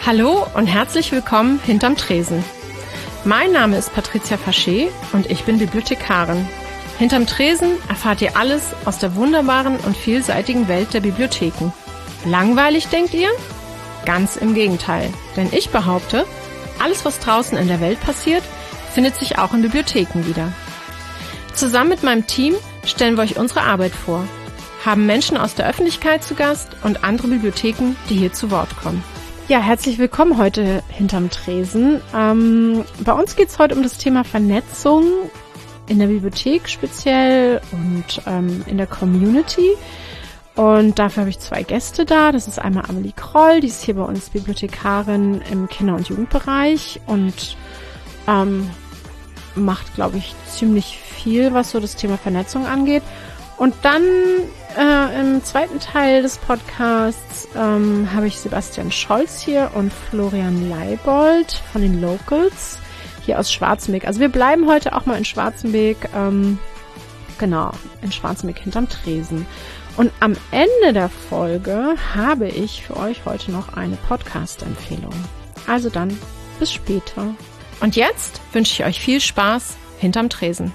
Hallo und herzlich willkommen hinterm Tresen. Mein Name ist Patricia Faché und ich bin Bibliothekarin. Hinterm Tresen erfahrt ihr alles aus der wunderbaren und vielseitigen Welt der Bibliotheken. Langweilig, denkt ihr? Ganz im Gegenteil, denn ich behaupte, alles, was draußen in der Welt passiert, findet sich auch in Bibliotheken wieder. Zusammen mit meinem Team stellen wir euch unsere Arbeit vor, haben Menschen aus der Öffentlichkeit zu Gast und andere Bibliotheken, die hier zu Wort kommen. Ja, herzlich willkommen heute hinterm Tresen. Bei uns geht es heute um das Thema Vernetzung in der Bibliothek speziell und in der Community. Und dafür habe ich 2 Gäste da. Das ist einmal Amelie Kroll, die ist hier bei uns Bibliothekarin im Kinder- und Jugendbereich und macht, glaube ich, ziemlich viel, was so das Thema Vernetzung angeht. Und dann im zweiten Teil des Podcasts habe ich Sebastian Scholz hier und Florian Leibold von den Locals hier aus Schwarzenbeck. Also wir bleiben heute auch mal in Schwarzenbeck, genau, in Schwarzenbeck hinterm Tresen. Und am Ende der Folge habe ich für euch heute noch eine Podcast-Empfehlung. Also dann, bis später. Und jetzt wünsche ich euch viel Spaß hinterm Tresen.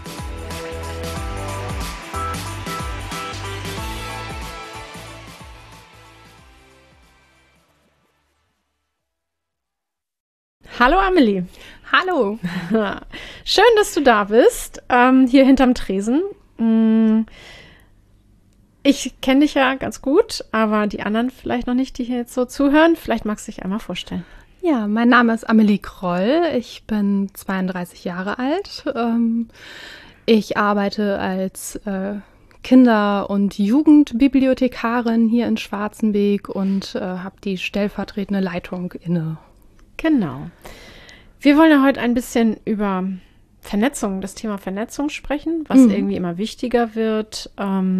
Hallo Amelie. Hallo. Schön, dass du da bist, hier hinterm Tresen. Ich kenne dich ja ganz gut, aber die anderen vielleicht noch nicht, die hier jetzt so zuhören. Vielleicht magst du dich einmal vorstellen. Ja, mein Name ist Amelie Kroll. Ich bin 32 Jahre alt. Ich arbeite als Kinder- und Jugendbibliothekarin hier in Schwarzenbeck und habe die stellvertretende Leitung inne. Genau. Wir wollen ja heute ein bisschen über Vernetzung, das Thema Vernetzung sprechen, was irgendwie immer wichtiger wird.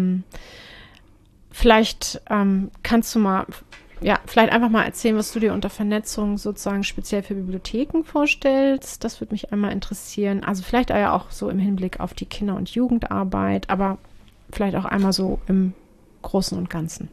Vielleicht kannst du mal, vielleicht einfach mal erzählen, was du dir unter Vernetzung sozusagen speziell für Bibliotheken vorstellst. Das würde mich einmal interessieren. Also vielleicht ja auch so im Hinblick auf die Kinder- und Jugendarbeit, aber vielleicht auch einmal so im Großen und Ganzen.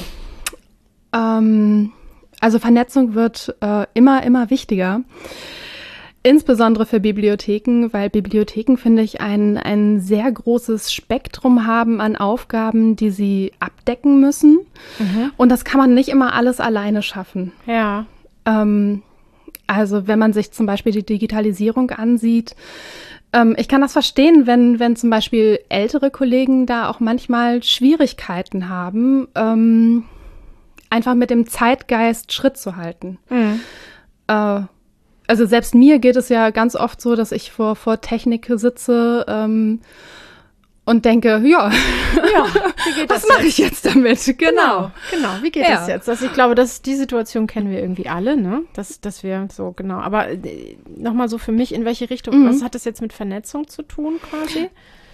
Also Vernetzung wird immer wichtiger. Insbesondere für Bibliotheken, weil Bibliotheken, finde ich, ein sehr großes Spektrum haben an Aufgaben, die sie abdecken müssen. Mhm. Und das kann man nicht immer alles alleine schaffen. Ja. Also wenn man sich zum Beispiel die Digitalisierung ansieht, ich kann das verstehen, wenn zum Beispiel ältere Kollegen da auch manchmal Schwierigkeiten haben, einfach mit dem Zeitgeist Schritt zu halten. Mhm. Also selbst mir geht es ja ganz oft so, dass ich vor Technik sitze und denke, wie geht was mache ich jetzt damit? Genau, wie geht das jetzt? Also ich glaube, die Situation kennen wir irgendwie alle, ne? Dass wir so, genau. Aber nochmal so für mich, in welche Richtung, was hat das jetzt mit Vernetzung zu tun quasi?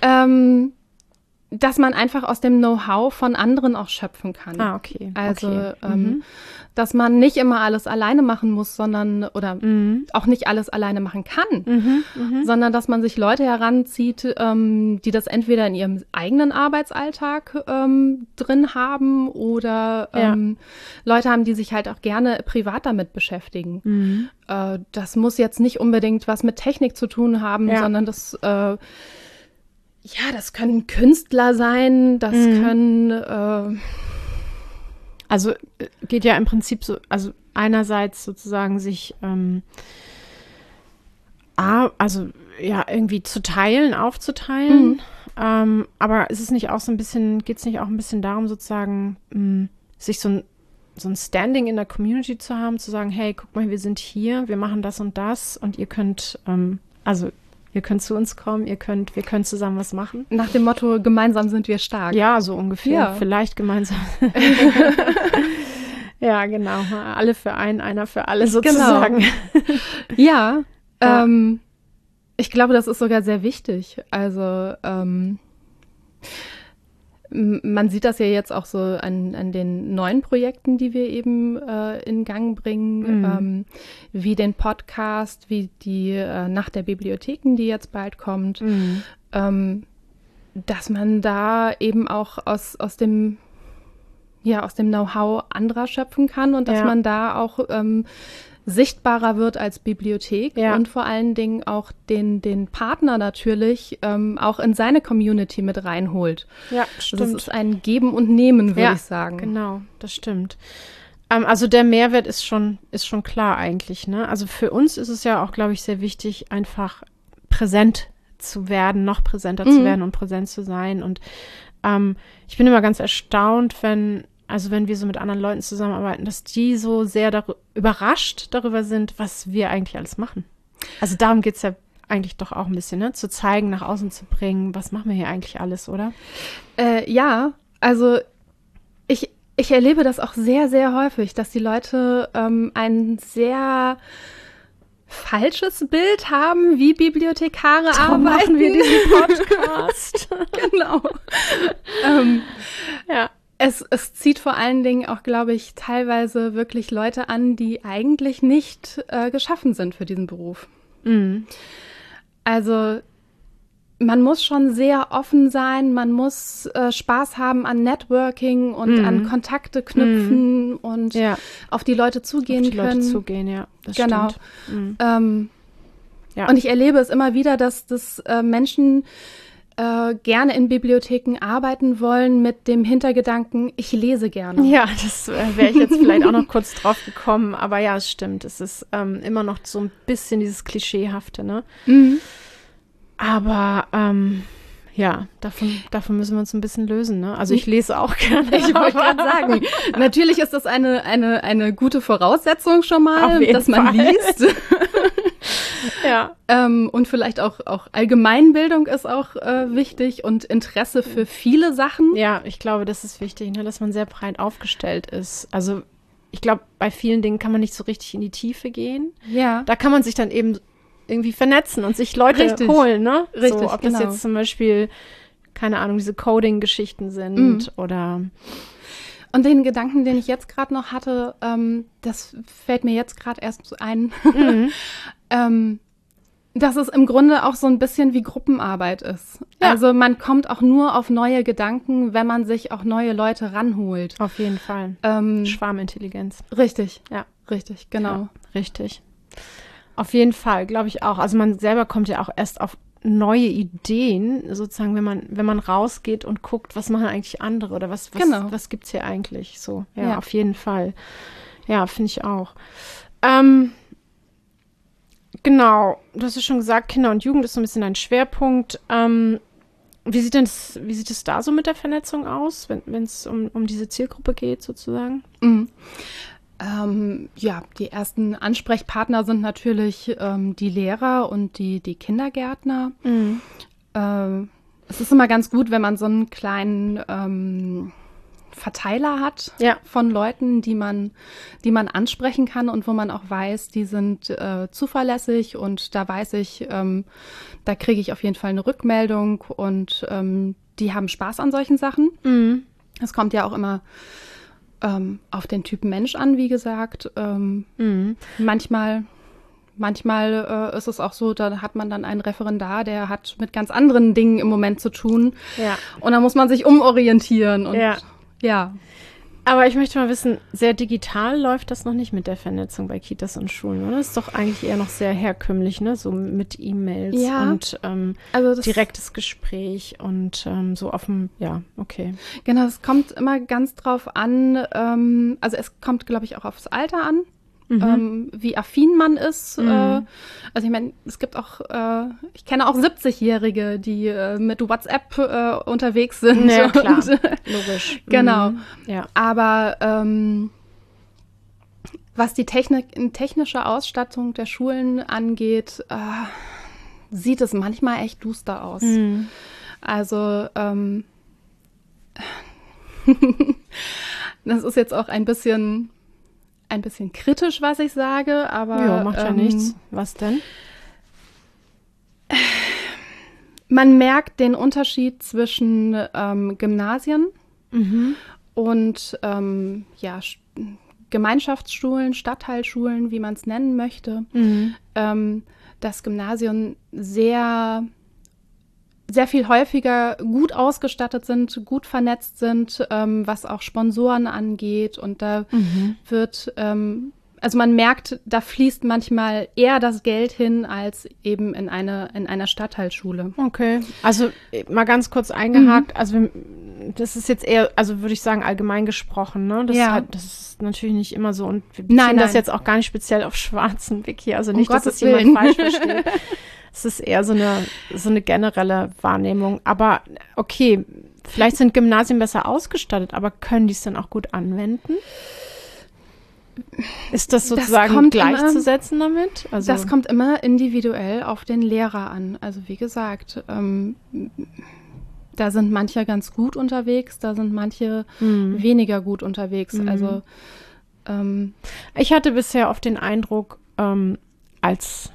Dass man einfach aus dem Know-how von anderen auch schöpfen kann. Ah, okay. Also, dass man nicht immer alles alleine machen muss, sondern auch nicht alles alleine machen kann, sondern dass man sich Leute heranzieht, die das entweder in ihrem eigenen Arbeitsalltag drin haben oder Leute haben, die sich halt auch gerne privat damit beschäftigen. Das muss jetzt nicht unbedingt was mit Technik zu tun haben, sondern das das können Künstler sein, das können also geht ja im Prinzip so, also einerseits sozusagen sich irgendwie zu teilen, aufzuteilen, aber ist es nicht auch so ein bisschen, geht es nicht auch ein bisschen darum, sozusagen sich so ein Standing in der Community zu haben, zu sagen, hey, guck mal, wir sind hier, wir machen das und das und ihr könnt, ihr könnt zu uns kommen, wir können zusammen was machen. Nach dem Motto, gemeinsam sind wir stark. Ja, so ungefähr. Vielleicht gemeinsam. Ja, genau. Alle für einen, einer für alle sozusagen. Genau. Ja. Ich glaube, das ist sogar sehr wichtig. Also man sieht das ja jetzt auch so an den neuen Projekten, die wir eben in Gang bringen, wie den Podcast, wie die Nacht der Bibliotheken, die jetzt bald kommt, dass man da eben auch aus dem aus dem Know-how anderer schöpfen kann und dass man da auch sichtbarer wird als Bibliothek und vor allen Dingen auch den Partner natürlich auch in seine Community mit reinholt. Ja, stimmt. Also es ist ein Geben und Nehmen, würde ich sagen. Genau, das stimmt. Also der Mehrwert ist schon klar eigentlich, ne? Also für uns ist es ja auch, glaube ich, sehr wichtig, einfach präsent zu werden, noch präsenter zu werden und präsent zu sein. Und ich bin immer ganz erstaunt, wenn wir so mit anderen Leuten zusammenarbeiten, dass die so sehr überrascht darüber sind, was wir eigentlich alles machen. Also darum geht es ja eigentlich doch auch ein bisschen, ne? Zu zeigen, nach außen zu bringen, was machen wir hier eigentlich alles, oder? Ja, also ich erlebe das auch sehr, sehr häufig, dass die Leute ein sehr falsches Bild haben, wie Bibliothekare Darum arbeiten. machen wir diesen Podcast. Genau. Ja. Es zieht vor allen Dingen auch, glaube ich, teilweise wirklich Leute an, die eigentlich nicht geschaffen sind für diesen Beruf. Mhm. Also man muss schon sehr offen sein, man muss Spaß haben an Networking und an Kontakte knüpfen und auf die Leute zugehen können. Leute zugehen, ja, das stimmt. Ja. Und ich erlebe es immer wieder, dass Menschen gerne in Bibliotheken arbeiten wollen mit dem Hintergedanken, ich lese gerne. Ja, das wäre ich jetzt vielleicht auch noch kurz drauf gekommen, aber ja, es stimmt. Es ist immer noch so ein bisschen dieses Klischeehafte, ne? Mhm. Aber ja, davon müssen wir uns ein bisschen lösen, ne? Also ich lese auch gerne. Ich wollte gerade sagen, natürlich ist das eine gute Voraussetzung schon mal, dass man liest. Ja. Und vielleicht auch Allgemeinbildung ist auch wichtig und Interesse für viele Sachen. Ja, ich glaube, das ist wichtig, ne, dass man sehr breit aufgestellt ist. Also ich glaube, bei vielen Dingen kann man nicht so richtig in die Tiefe gehen. Ja. Da kann man sich dann eben irgendwie vernetzen und sich Leute holen, ne? Richtig, so, ob das jetzt zum Beispiel, keine Ahnung, diese Coding-Geschichten sind oder Und den Gedanken, den ich jetzt gerade noch hatte, das fällt mir jetzt gerade erst ein, dass es im Grunde auch so ein bisschen wie Gruppenarbeit ist. Ja. Also man kommt auch nur auf neue Gedanken, wenn man sich auch neue Leute ranholt. Auf jeden Fall. Schwarmintelligenz. Richtig. Ja. Richtig, genau. Ja, richtig. Auf jeden Fall, glaube ich auch. Also man selber kommt ja auch erst auf neue Ideen, sozusagen, wenn man rausgeht und guckt, was machen eigentlich andere oder was gibt's hier eigentlich so. Ja, auf jeden Fall. Ja, finde ich auch. Genau, du hast ja schon gesagt, Kinder und Jugend ist so ein bisschen ein Schwerpunkt. Wie sieht es da so mit der Vernetzung aus, wenn es um diese Zielgruppe geht, sozusagen? Die ersten Ansprechpartner sind natürlich die Lehrer und die Kindergärtner. Es ist immer ganz gut, wenn man so einen kleinen Verteiler hat von Leuten, die man ansprechen kann und wo man auch weiß, die sind zuverlässig und da weiß ich, da kriege ich auf jeden Fall eine Rückmeldung und die haben Spaß an solchen Sachen. Es kommt ja auch immer auf den Typen Mensch an, wie gesagt. Manchmal ist es auch so, da hat man dann einen Referendar, der hat mit ganz anderen Dingen im Moment zu tun. Ja. Und da muss man sich umorientieren. Und ja. Aber ich möchte mal wissen, sehr digital läuft das noch nicht mit der Vernetzung bei Kitas und Schulen, oder? Das ist doch eigentlich eher noch sehr herkömmlich, ne? So mit E-Mails und also direktes Gespräch und so offen, okay. Genau, es kommt immer ganz drauf an, also es kommt, glaube ich, auch aufs Alter an. Wie affin man ist. Also ich meine, es gibt auch, ich kenne auch 70-Jährige, die mit WhatsApp unterwegs sind. Ja, klar, logisch. Genau. Ja. Aber was die technische Ausstattung der Schulen angeht, sieht es manchmal echt duster aus. Also das ist jetzt auch ein bisschen kritisch, was ich sage, aber ja, macht ja nichts. Was denn? Man merkt den Unterschied zwischen Gymnasien und Gemeinschaftsschulen, Stadtteilschulen, wie man es nennen möchte. Das Gymnasium sehr sehr viel häufiger gut ausgestattet sind, gut vernetzt sind, was auch Sponsoren angeht. Und da wird, also man merkt, da fließt manchmal eher das Geld hin, als eben in einer Stadtteilschule. Okay, also mal ganz kurz eingehakt, also das ist jetzt eher, also würde ich sagen, allgemein gesprochen, ne? Das ist natürlich nicht immer so und wir beziehen das jetzt auch gar nicht speziell auf Schwarzenbeck hier, also nicht, dass das jemand falsch versteht. Es ist eher so eine generelle Wahrnehmung. Aber okay, vielleicht sind Gymnasien besser ausgestattet, aber können die es dann auch gut anwenden? Ist das sozusagen gleichzusetzen damit? Also das kommt immer individuell auf den Lehrer an. Also wie gesagt, da sind manche ganz gut unterwegs, da sind manche weniger gut unterwegs. Also ich hatte bisher oft den Eindruck, als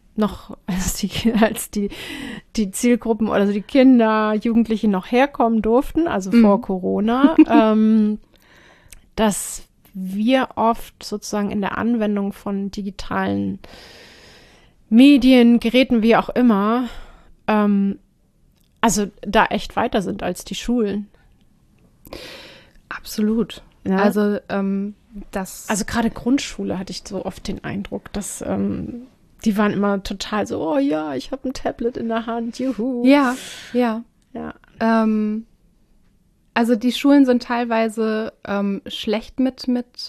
die Zielgruppen oder also die Kinder, Jugendliche noch herkommen durften, also vor Corona, dass wir oft sozusagen in der Anwendung von digitalen Medien, Geräten, wie auch immer, also da echt weiter sind als die Schulen. Absolut. Ja. Also gerade Grundschule hatte ich so oft den Eindruck, dass die waren immer total so, oh ja, ich habe ein Tablet in der Hand, juhu. Ja. Also die Schulen sind teilweise schlecht mit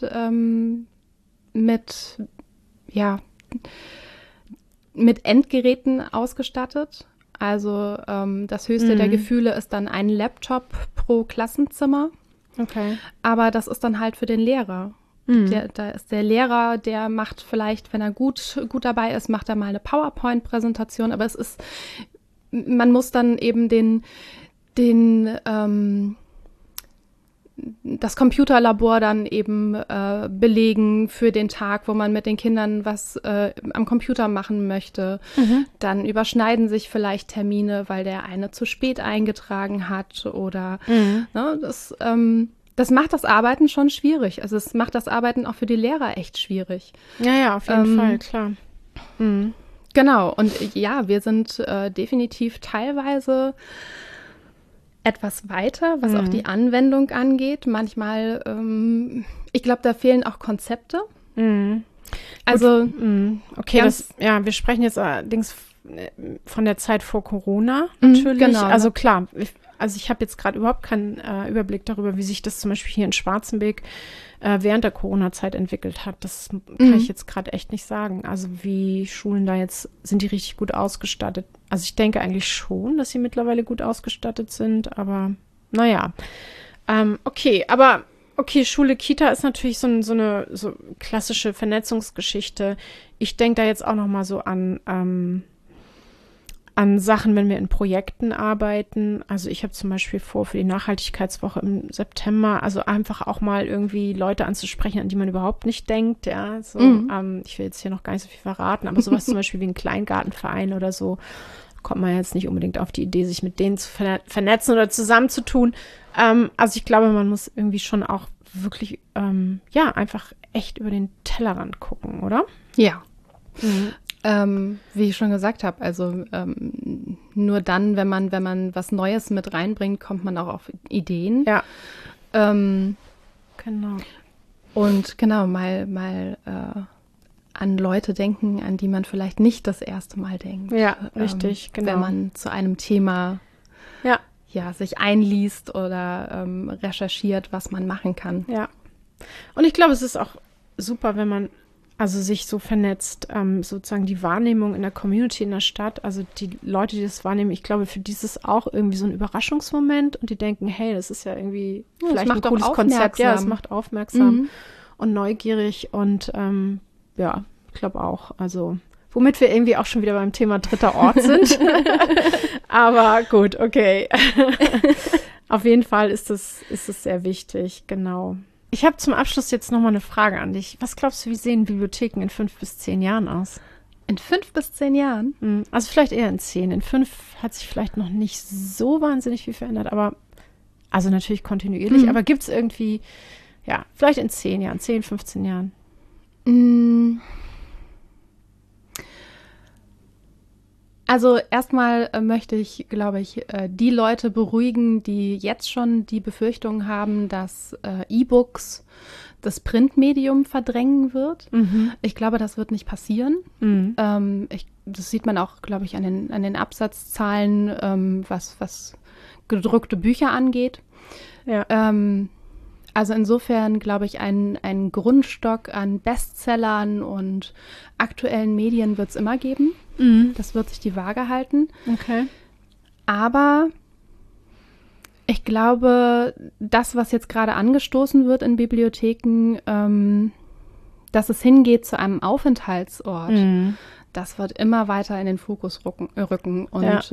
Endgeräten ausgestattet. Also das höchste der Gefühle ist dann ein Laptop pro Klassenzimmer. Okay. Aber das ist dann halt für den Lehrer. Da ist der Lehrer, der macht vielleicht, wenn er gut dabei ist, macht er mal eine PowerPoint-Präsentation. Aber man muss dann eben das Computerlabor dann eben belegen für den Tag, wo man mit den Kindern was am Computer machen möchte. Dann überschneiden sich vielleicht Termine, weil der eine zu spät eingetragen hat oder das macht das Arbeiten schon schwierig. Also es macht das Arbeiten auch für die Lehrer echt schwierig. Ja, auf jeden Fall, klar. Genau, und ja, wir sind definitiv teilweise etwas weiter, was auch die Anwendung angeht. Manchmal, ich glaube, da fehlen auch Konzepte. Also, okay, wir sprechen jetzt allerdings von der Zeit vor Corona natürlich. Genau. Also klar, ich habe jetzt gerade überhaupt keinen Überblick darüber, wie sich das zum Beispiel hier in Schwarzenbeck während der Corona-Zeit entwickelt hat. Das kann ich jetzt gerade echt nicht sagen. Also wie Schulen da jetzt, sind die richtig gut ausgestattet? Also ich denke eigentlich schon, dass sie mittlerweile gut ausgestattet sind, aber naja. Okay, Schule, Kita ist natürlich so eine klassische Vernetzungsgeschichte. Ich denke da jetzt auch noch mal so an Sachen, wenn wir in Projekten arbeiten. Also ich habe zum Beispiel vor, für die Nachhaltigkeitswoche im September, also einfach auch mal irgendwie Leute anzusprechen, an die man überhaupt nicht denkt. Ja, so, ich will jetzt hier noch gar nicht so viel verraten, aber sowas zum Beispiel wie ein Kleingartenverein oder so, kommt man jetzt nicht unbedingt auf die Idee, sich mit denen zu vernetzen oder zusammenzutun. Also ich glaube, man muss irgendwie schon auch wirklich, einfach echt über den Tellerrand gucken, oder? Ja. Wie ich schon gesagt habe, also nur dann, wenn man was Neues mit reinbringt, kommt man auch auf Ideen. Ja. Genau. Und genau, mal an Leute denken, an die man vielleicht nicht das erste Mal denkt. Ja, richtig, genau. Wenn man zu einem Thema sich einliest oder recherchiert, was man machen kann. Ja. Und ich glaube, es ist auch super, wenn man sich so vernetzt, sozusagen die Wahrnehmung in der Community, in der Stadt, also die Leute, die das wahrnehmen, ich glaube, für die ist es auch irgendwie so ein Überraschungsmoment und die denken, hey, das ist ja irgendwie vielleicht ein cooles Konzept. Ja, es macht aufmerksam und neugierig und ich glaube auch, also womit wir irgendwie auch schon wieder beim Thema dritter Ort sind. Aber gut, okay. Auf jeden Fall ist es sehr wichtig, genau. Ich habe zum Abschluss jetzt noch mal eine Frage an dich. Was glaubst du, wie sehen Bibliotheken in 5 bis 10 Jahren aus? In 5 bis 10 Jahren? Also vielleicht eher in 10. In 5 hat sich vielleicht noch nicht so wahnsinnig viel verändert, aber also natürlich kontinuierlich. Aber gibt es irgendwie, vielleicht in 10 Jahren, 10, 15 Jahren? Also erstmal möchte ich, glaube ich, die Leute beruhigen, die jetzt schon die Befürchtung haben, dass E-Books das Printmedium verdrängen wird. Ich glaube, das wird nicht passieren. Das sieht man auch, glaube ich, an den Absatzzahlen, was gedruckte Bücher angeht. Ja. Also insofern, glaube ich, einen Grundstock an Bestsellern und aktuellen Medien wird es immer geben. Das wird sich die Waage halten. Okay. Aber ich glaube, das, was jetzt gerade angestoßen wird in Bibliotheken, dass es hingeht zu einem Aufenthaltsort, das wird immer weiter in den Fokus rücken. Und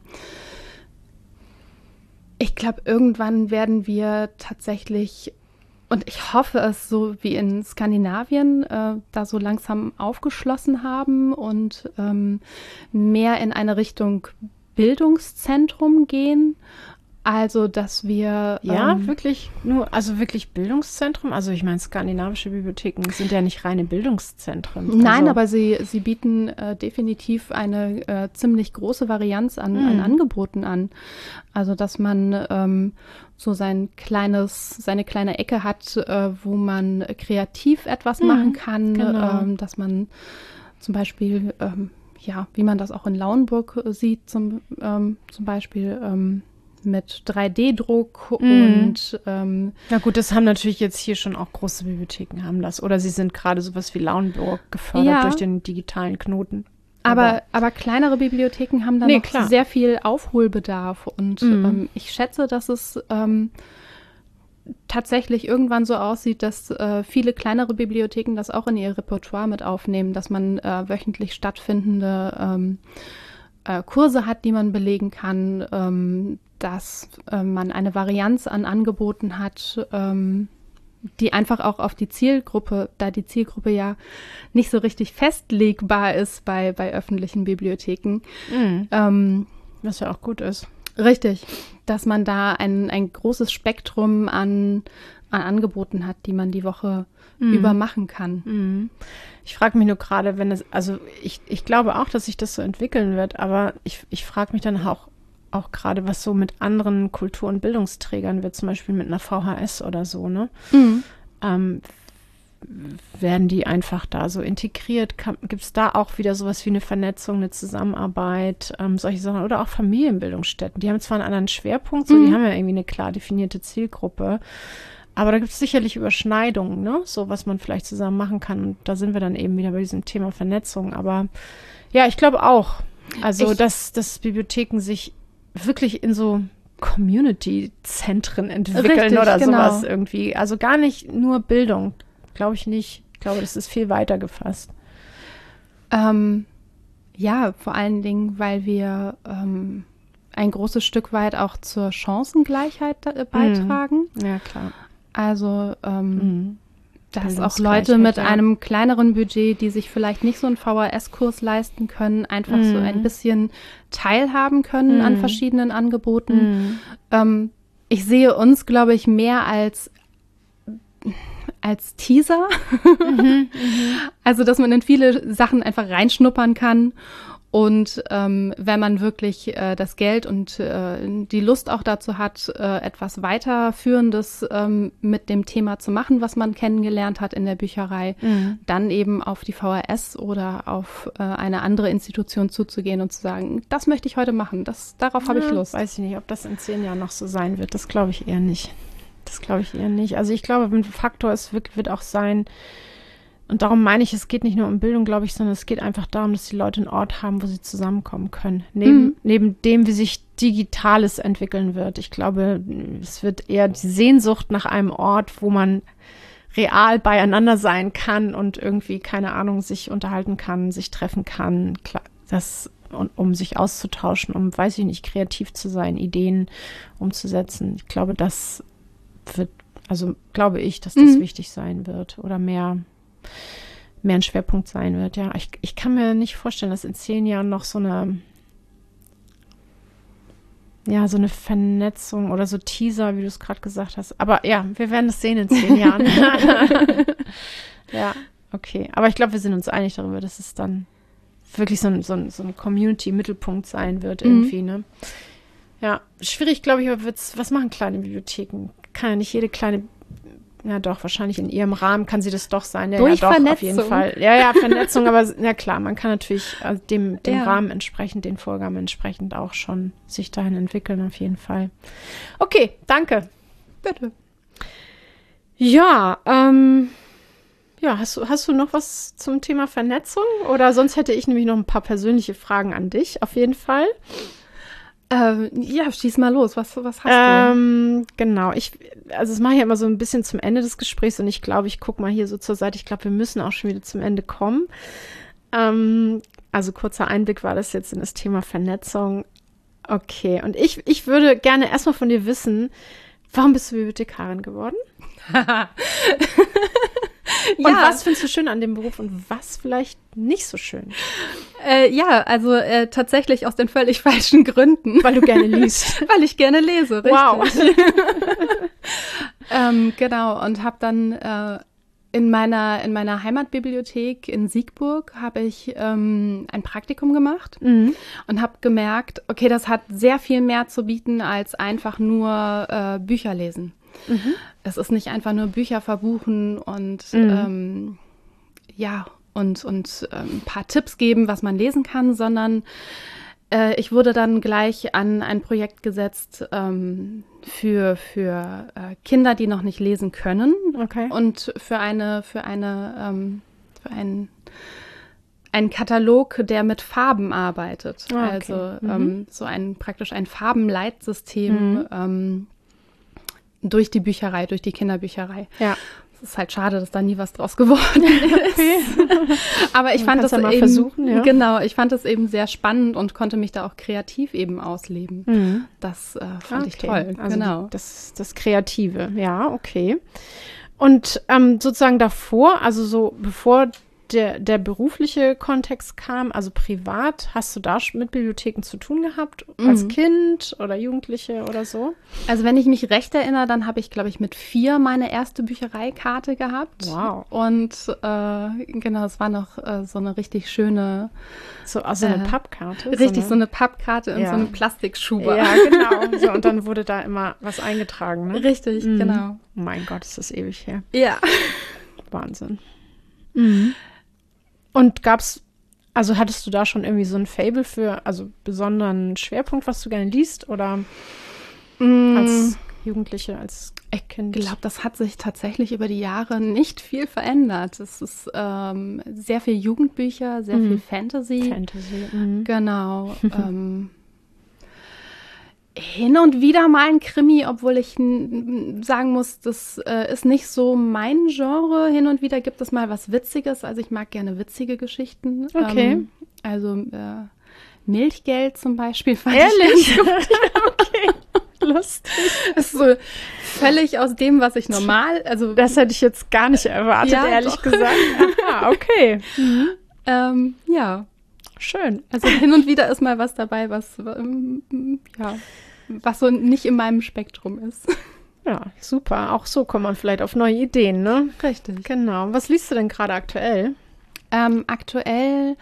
ich glaube, irgendwann werden wir tatsächlich, und ich hoffe es so wie in Skandinavien, da so langsam aufgeschlossen haben und mehr in eine Richtung Bildungszentrum gehen. Also, dass wir wirklich wirklich Bildungszentrum. Also ich meine, skandinavische Bibliotheken sind ja nicht reine Bildungszentren. Nein, aber sie bieten definitiv eine ziemlich große Varianz an Angeboten an. Also, dass man so seine kleine Ecke hat, wo man kreativ etwas machen kann, genau. Dass man zum Beispiel, wie man das auch in Lauenburg sieht, zum Beispiel mit 3D-Druck und na gut, das haben natürlich jetzt hier schon auch große Bibliotheken haben das. Oder sie sind gerade sowas wie Lauenburg gefördert durch den digitalen Knoten. Aber kleinere Bibliotheken haben dann noch sehr viel Aufholbedarf. Und ich schätze, dass es tatsächlich irgendwann so aussieht, dass viele kleinere Bibliotheken das auch in ihr Repertoire mit aufnehmen, dass man wöchentlich stattfindende Kurse hat, die man belegen kann, dass man eine Varianz an Angeboten hat, die einfach auch auf die Zielgruppe, da die Zielgruppe ja nicht so richtig festlegbar ist bei öffentlichen Bibliotheken. Was ja auch gut ist. Richtig, dass man da ein großes Spektrum an Angeboten hat, die man die Woche über machen kann. Ich frage mich nur gerade, ich glaube auch, dass sich das so entwickeln wird, aber ich frage mich dann auch gerade, was so mit anderen Kultur- und Bildungsträgern wird, zum Beispiel mit einer VHS oder so, ne? Werden die einfach da so integriert? Gibt es da auch wieder sowas wie eine Vernetzung, eine Zusammenarbeit, solche Sachen? Oder auch Familienbildungsstätten. Die haben zwar einen anderen Schwerpunkt, die haben ja irgendwie eine klar definierte Zielgruppe, aber da gibt es sicherlich Überschneidungen, ne? So, was man vielleicht zusammen machen kann. Und da sind wir dann eben wieder bei diesem Thema Vernetzung. Aber ja, ich glaube auch, dass Bibliotheken sich wirklich in so Community-Zentren entwickeln oder sowas irgendwie. Also gar nicht nur Bildung, glaube ich nicht. Ich glaube, das ist viel weiter gefasst. Ja, vor allen Dingen, weil wir ein großes Stück weit auch zur Chancengleichheit beitragen. Ja, klar. Also, dass auch Leute mit einem kleineren Budget, die sich vielleicht nicht so einen VHS-Kurs leisten können, einfach so ein bisschen teilhaben können an verschiedenen Angeboten. Ich sehe uns, glaube ich, mehr als Teaser. Also, dass man in viele Sachen einfach reinschnuppern kann. Und wenn man wirklich das Geld und die Lust auch dazu hat, etwas Weiterführendes mit dem Thema zu machen, was man kennengelernt hat in der Bücherei, dann eben auf die VHS oder auf eine andere Institution zuzugehen und zu sagen, das möchte ich heute machen, darauf habe ich Lust. Weiß ich nicht, ob das in 10 Jahren noch so sein wird. Das glaube ich eher nicht. Also ich glaube, ein Faktor wird auch sein, und darum meine ich, es geht nicht nur um Bildung, glaube ich, sondern es geht einfach darum, dass die Leute einen Ort haben, wo sie zusammenkommen können. Neben dem, wie sich Digitales entwickeln wird. Ich glaube, es wird eher die Sehnsucht nach einem Ort, wo man real beieinander sein kann und irgendwie, keine Ahnung, sich unterhalten kann, sich treffen kann, um sich auszutauschen, um, weiß ich nicht, kreativ zu sein, Ideen umzusetzen. Ich glaube, dass das wichtig sein wird oder mehr ein Schwerpunkt sein wird. Ja, ich kann mir nicht vorstellen, dass in 10 Jahren noch so eine Vernetzung oder so Teaser, wie du es gerade gesagt hast. Aber ja, wir werden es sehen in 10 Jahren. Ja, okay. Aber ich glaube, wir sind uns einig darüber, dass es dann wirklich so ein Community-Mittelpunkt sein wird irgendwie, ne? Ja, schwierig, glaube ich, aber was machen kleine Bibliotheken? Kann ja nicht jede kleine, ja doch, wahrscheinlich in ihrem Rahmen kann sie das doch sein. Ja, Durch ja, doch, Vernetzung. auf jeden Fall. Ja, Vernetzung, aber ja klar, man kann natürlich dem Rahmen entsprechend, den Vorgaben entsprechend auch schon sich dahin entwickeln, auf jeden Fall. Okay, danke. Bitte. Ja, ja, hast du noch was zum Thema Vernetzung? Oder sonst hätte ich nämlich noch ein paar persönliche Fragen an dich, auf jeden Fall. Ja, schieß mal los. Was hast du? Genau, das mache ich ja immer so ein bisschen zum Ende des Gesprächs und ich glaube, ich gucke mal hier so zur Seite. Ich glaube, wir müssen auch schon wieder zum Ende kommen. Also kurzer Einblick war das jetzt in das Thema Vernetzung. Okay, und ich würde gerne erstmal von dir wissen, warum bist du Bibliothekarin geworden? Und was findest du schön an dem Beruf und was vielleicht nicht so schön? Also tatsächlich aus den völlig falschen Gründen. Weil du gerne liest. Weil ich gerne lese, richtig. Wow. Genau, und habe dann in meiner Heimatbibliothek in Siegburg habe ich ein Praktikum gemacht und habe gemerkt, okay, das hat sehr viel mehr zu bieten als einfach nur Bücher lesen. Es ist nicht einfach nur Bücher verbuchen und ein paar Tipps geben, was man lesen kann, sondern ich wurde dann gleich an ein Projekt gesetzt für Kinder, die noch nicht lesen können, und für einen Katalog, der mit Farben arbeitet. Also praktisch ein Farbenleitsystem durch die Bücherei, durch die Kinderbücherei. Ja. Es ist halt schade, dass da nie was draus geworden ist. Aber ich fand das eben, versuchen, ja. Genau, ich fand das eben sehr spannend und konnte mich da auch kreativ eben ausleben. Das fand ich toll. Also genau. Das Kreative, ja, okay. Und sozusagen davor, also so bevor der berufliche Kontext kam, also privat, hast du da mit Bibliotheken zu tun gehabt, als Kind oder Jugendliche oder so? Also wenn ich mich recht erinnere, dann habe ich, glaube ich, mit 4 meine erste Büchereikarte gehabt. Wow. Und genau, es war noch so eine richtig schöne... Also eine Pappkarte? Richtig, so eine Pappkarte in so einem Plastikschuber. Ja, genau. So, und dann wurde da immer was eingetragen, ne? Richtig, genau. Oh mein Gott, ist das ewig her. Ja. Wahnsinn. Und hattest du da schon irgendwie so ein Faible für, also besonderen Schwerpunkt, was du gerne liest, oder als Jugendliche, als Kind? Ich glaube, das hat sich tatsächlich über die Jahre nicht viel verändert. Es ist sehr viel Jugendbücher, sehr viel Fantasy. Genau. Hin und wieder mal ein Krimi, obwohl ich sagen muss, das ist nicht so mein Genre. Hin und wieder gibt es mal was Witziges. Also ich mag gerne witzige Geschichten. Okay. Milchgeld zum Beispiel fand ich ganz gut. Okay, lustig. Das ist so völlig aus dem, was ich normal... Also das hätte ich jetzt gar nicht erwartet, ehrlich gesagt. Aha, okay. Ja. Schön. Also hin und wieder ist mal was dabei, was so nicht in meinem Spektrum ist. Ja, super. Auch so kommt man vielleicht auf neue Ideen, ne? Richtig. Genau. Was liest du denn gerade aktuell? Aktuell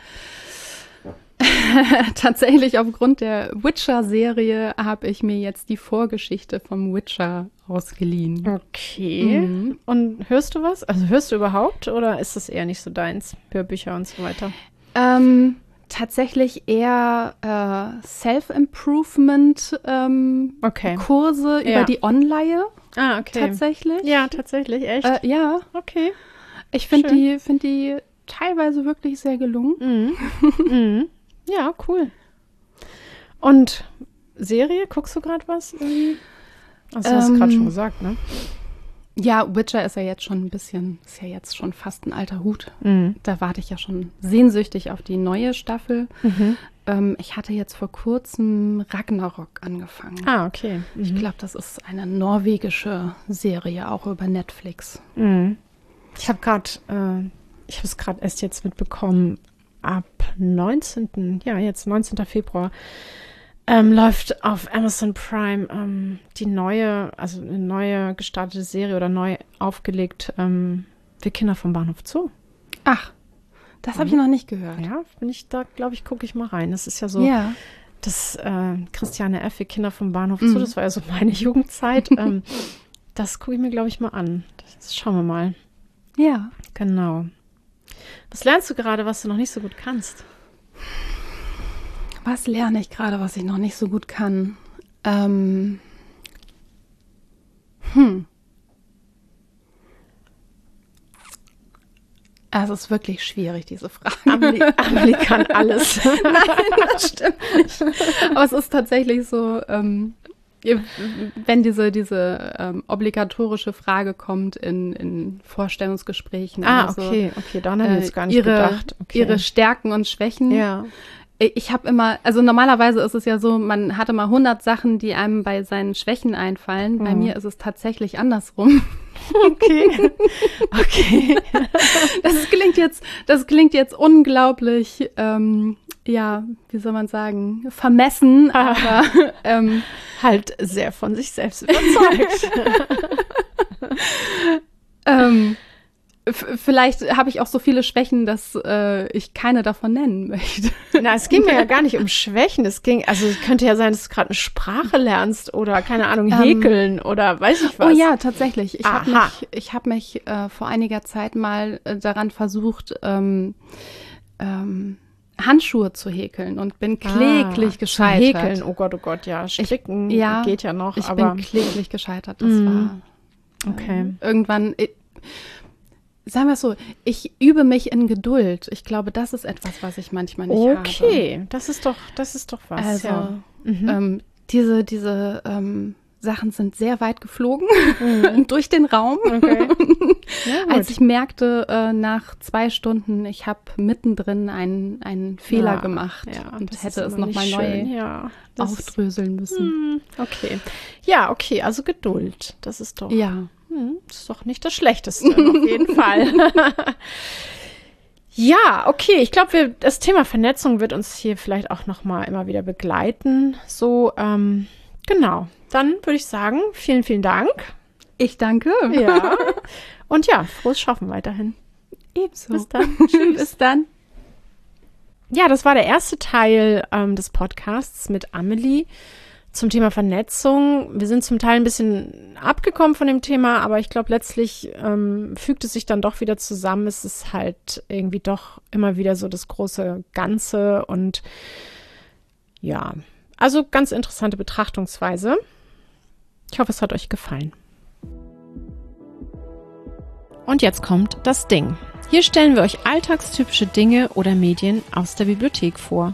tatsächlich aufgrund der Witcher-Serie habe ich mir jetzt die Vorgeschichte vom Witcher ausgeliehen. Okay. Und hörst du was? Also hörst du überhaupt oder ist das eher nicht so deins? Hörbücher und so weiter? Tatsächlich eher Self-Improvement Kurse über die Online. Ah, okay. Tatsächlich. Ja, tatsächlich, echt? Ja. Okay. Ich finde die teilweise wirklich sehr gelungen. Ja, cool. Und Serie, guckst du gerade was irgendwie? Also hast du gerade schon gesagt, ne? Ja, Witcher ist ja jetzt schon fast ein alter Hut. Da warte ich ja schon sehnsüchtig auf die neue Staffel. Ich hatte jetzt vor kurzem Ragnarok angefangen. Ah, okay. Ich glaube, das ist eine norwegische Serie, auch über Netflix. Ich habe es gerade erst jetzt mitbekommen, ab 19. Februar läuft auf Amazon Prime eine neue gestartete Serie oder neu aufgelegt, Wir Kinder vom Bahnhof Zoo. Ach, Das habe ich noch nicht gehört. Ja, bin ich da, glaube ich, gucke ich mal rein. Das ist ja so das Christiane F., Kinder vom Bahnhof zu, das war ja so meine Jugendzeit. Das gucke ich mir, glaube ich, mal an. Das schauen wir mal. Ja. Genau. Was lernst du gerade, was du noch nicht so gut kannst? Was lerne ich gerade, was ich noch nicht so gut kann? Es ist wirklich schwierig, diese Frage. Amelie kann alles. Nein, das stimmt nicht. Aber es ist tatsächlich so, wenn diese obligatorische Frage kommt in Vorstellungsgesprächen. Okay, dann haben wir jetzt gar nicht gedacht. Okay. Ihre Stärken und Schwächen. Ja. Ich habe immer, also normalerweise ist es ja so, man hat immer 100 Sachen, die einem bei seinen Schwächen einfallen. Bei mir ist es tatsächlich andersrum. Okay. Das klingt jetzt unglaublich, wie soll man sagen, vermessen, aber halt sehr von sich selbst überzeugt. Vielleicht habe ich auch so viele Schwächen, dass ich keine davon nennen möchte. Na, es ging mir ja gar nicht um Schwächen. Es könnte ja sein, dass du gerade eine Sprache lernst oder, keine Ahnung, häkeln oder weiß ich was. Oh ja, tatsächlich. Ich hab mich vor einiger Zeit mal daran versucht, Handschuhe zu häkeln und bin kläglich gescheitert. Häkeln, oh Gott, ja. Stricken geht ja noch. Ich bin kläglich gescheitert. Das war irgendwann... Sagen wir es so, ich übe mich in Geduld. Ich glaube, das ist etwas, was ich manchmal nicht habe. Okay, das ist doch was. Also, diese Sachen sind sehr weit geflogen durch den Raum. Okay. Ja, als ich merkte, nach 2 Stunden, ich habe mittendrin einen Fehler gemacht und hätte es nochmal neu aufdröseln müssen. Okay. Ja, okay, also Geduld. Das ist doch... Ja. Das ist doch nicht das Schlechteste, auf jeden Fall. Ja, okay, ich glaube, das Thema Vernetzung wird uns hier vielleicht auch noch mal immer wieder begleiten. So, genau. Dann würde ich sagen, vielen, vielen Dank. Ich danke. Ja. Und ja, frohes Schaffen weiterhin. Ebenso. Bis dann. Tschüss. Bis dann. Ja, das war der erste Teil des Podcasts mit Amelie zum Thema Vernetzung. Wir sind zum Teil ein bisschen abgekommen von dem Thema, aber ich glaube, letztlich fügt es sich dann doch wieder zusammen. Es ist halt irgendwie doch immer wieder so das große Ganze und ja, also ganz interessante Betrachtungsweise. Ich hoffe, es hat euch gefallen. Und jetzt kommt das Ding. Hier stellen wir euch alltagstypische Dinge oder Medien aus der Bibliothek vor.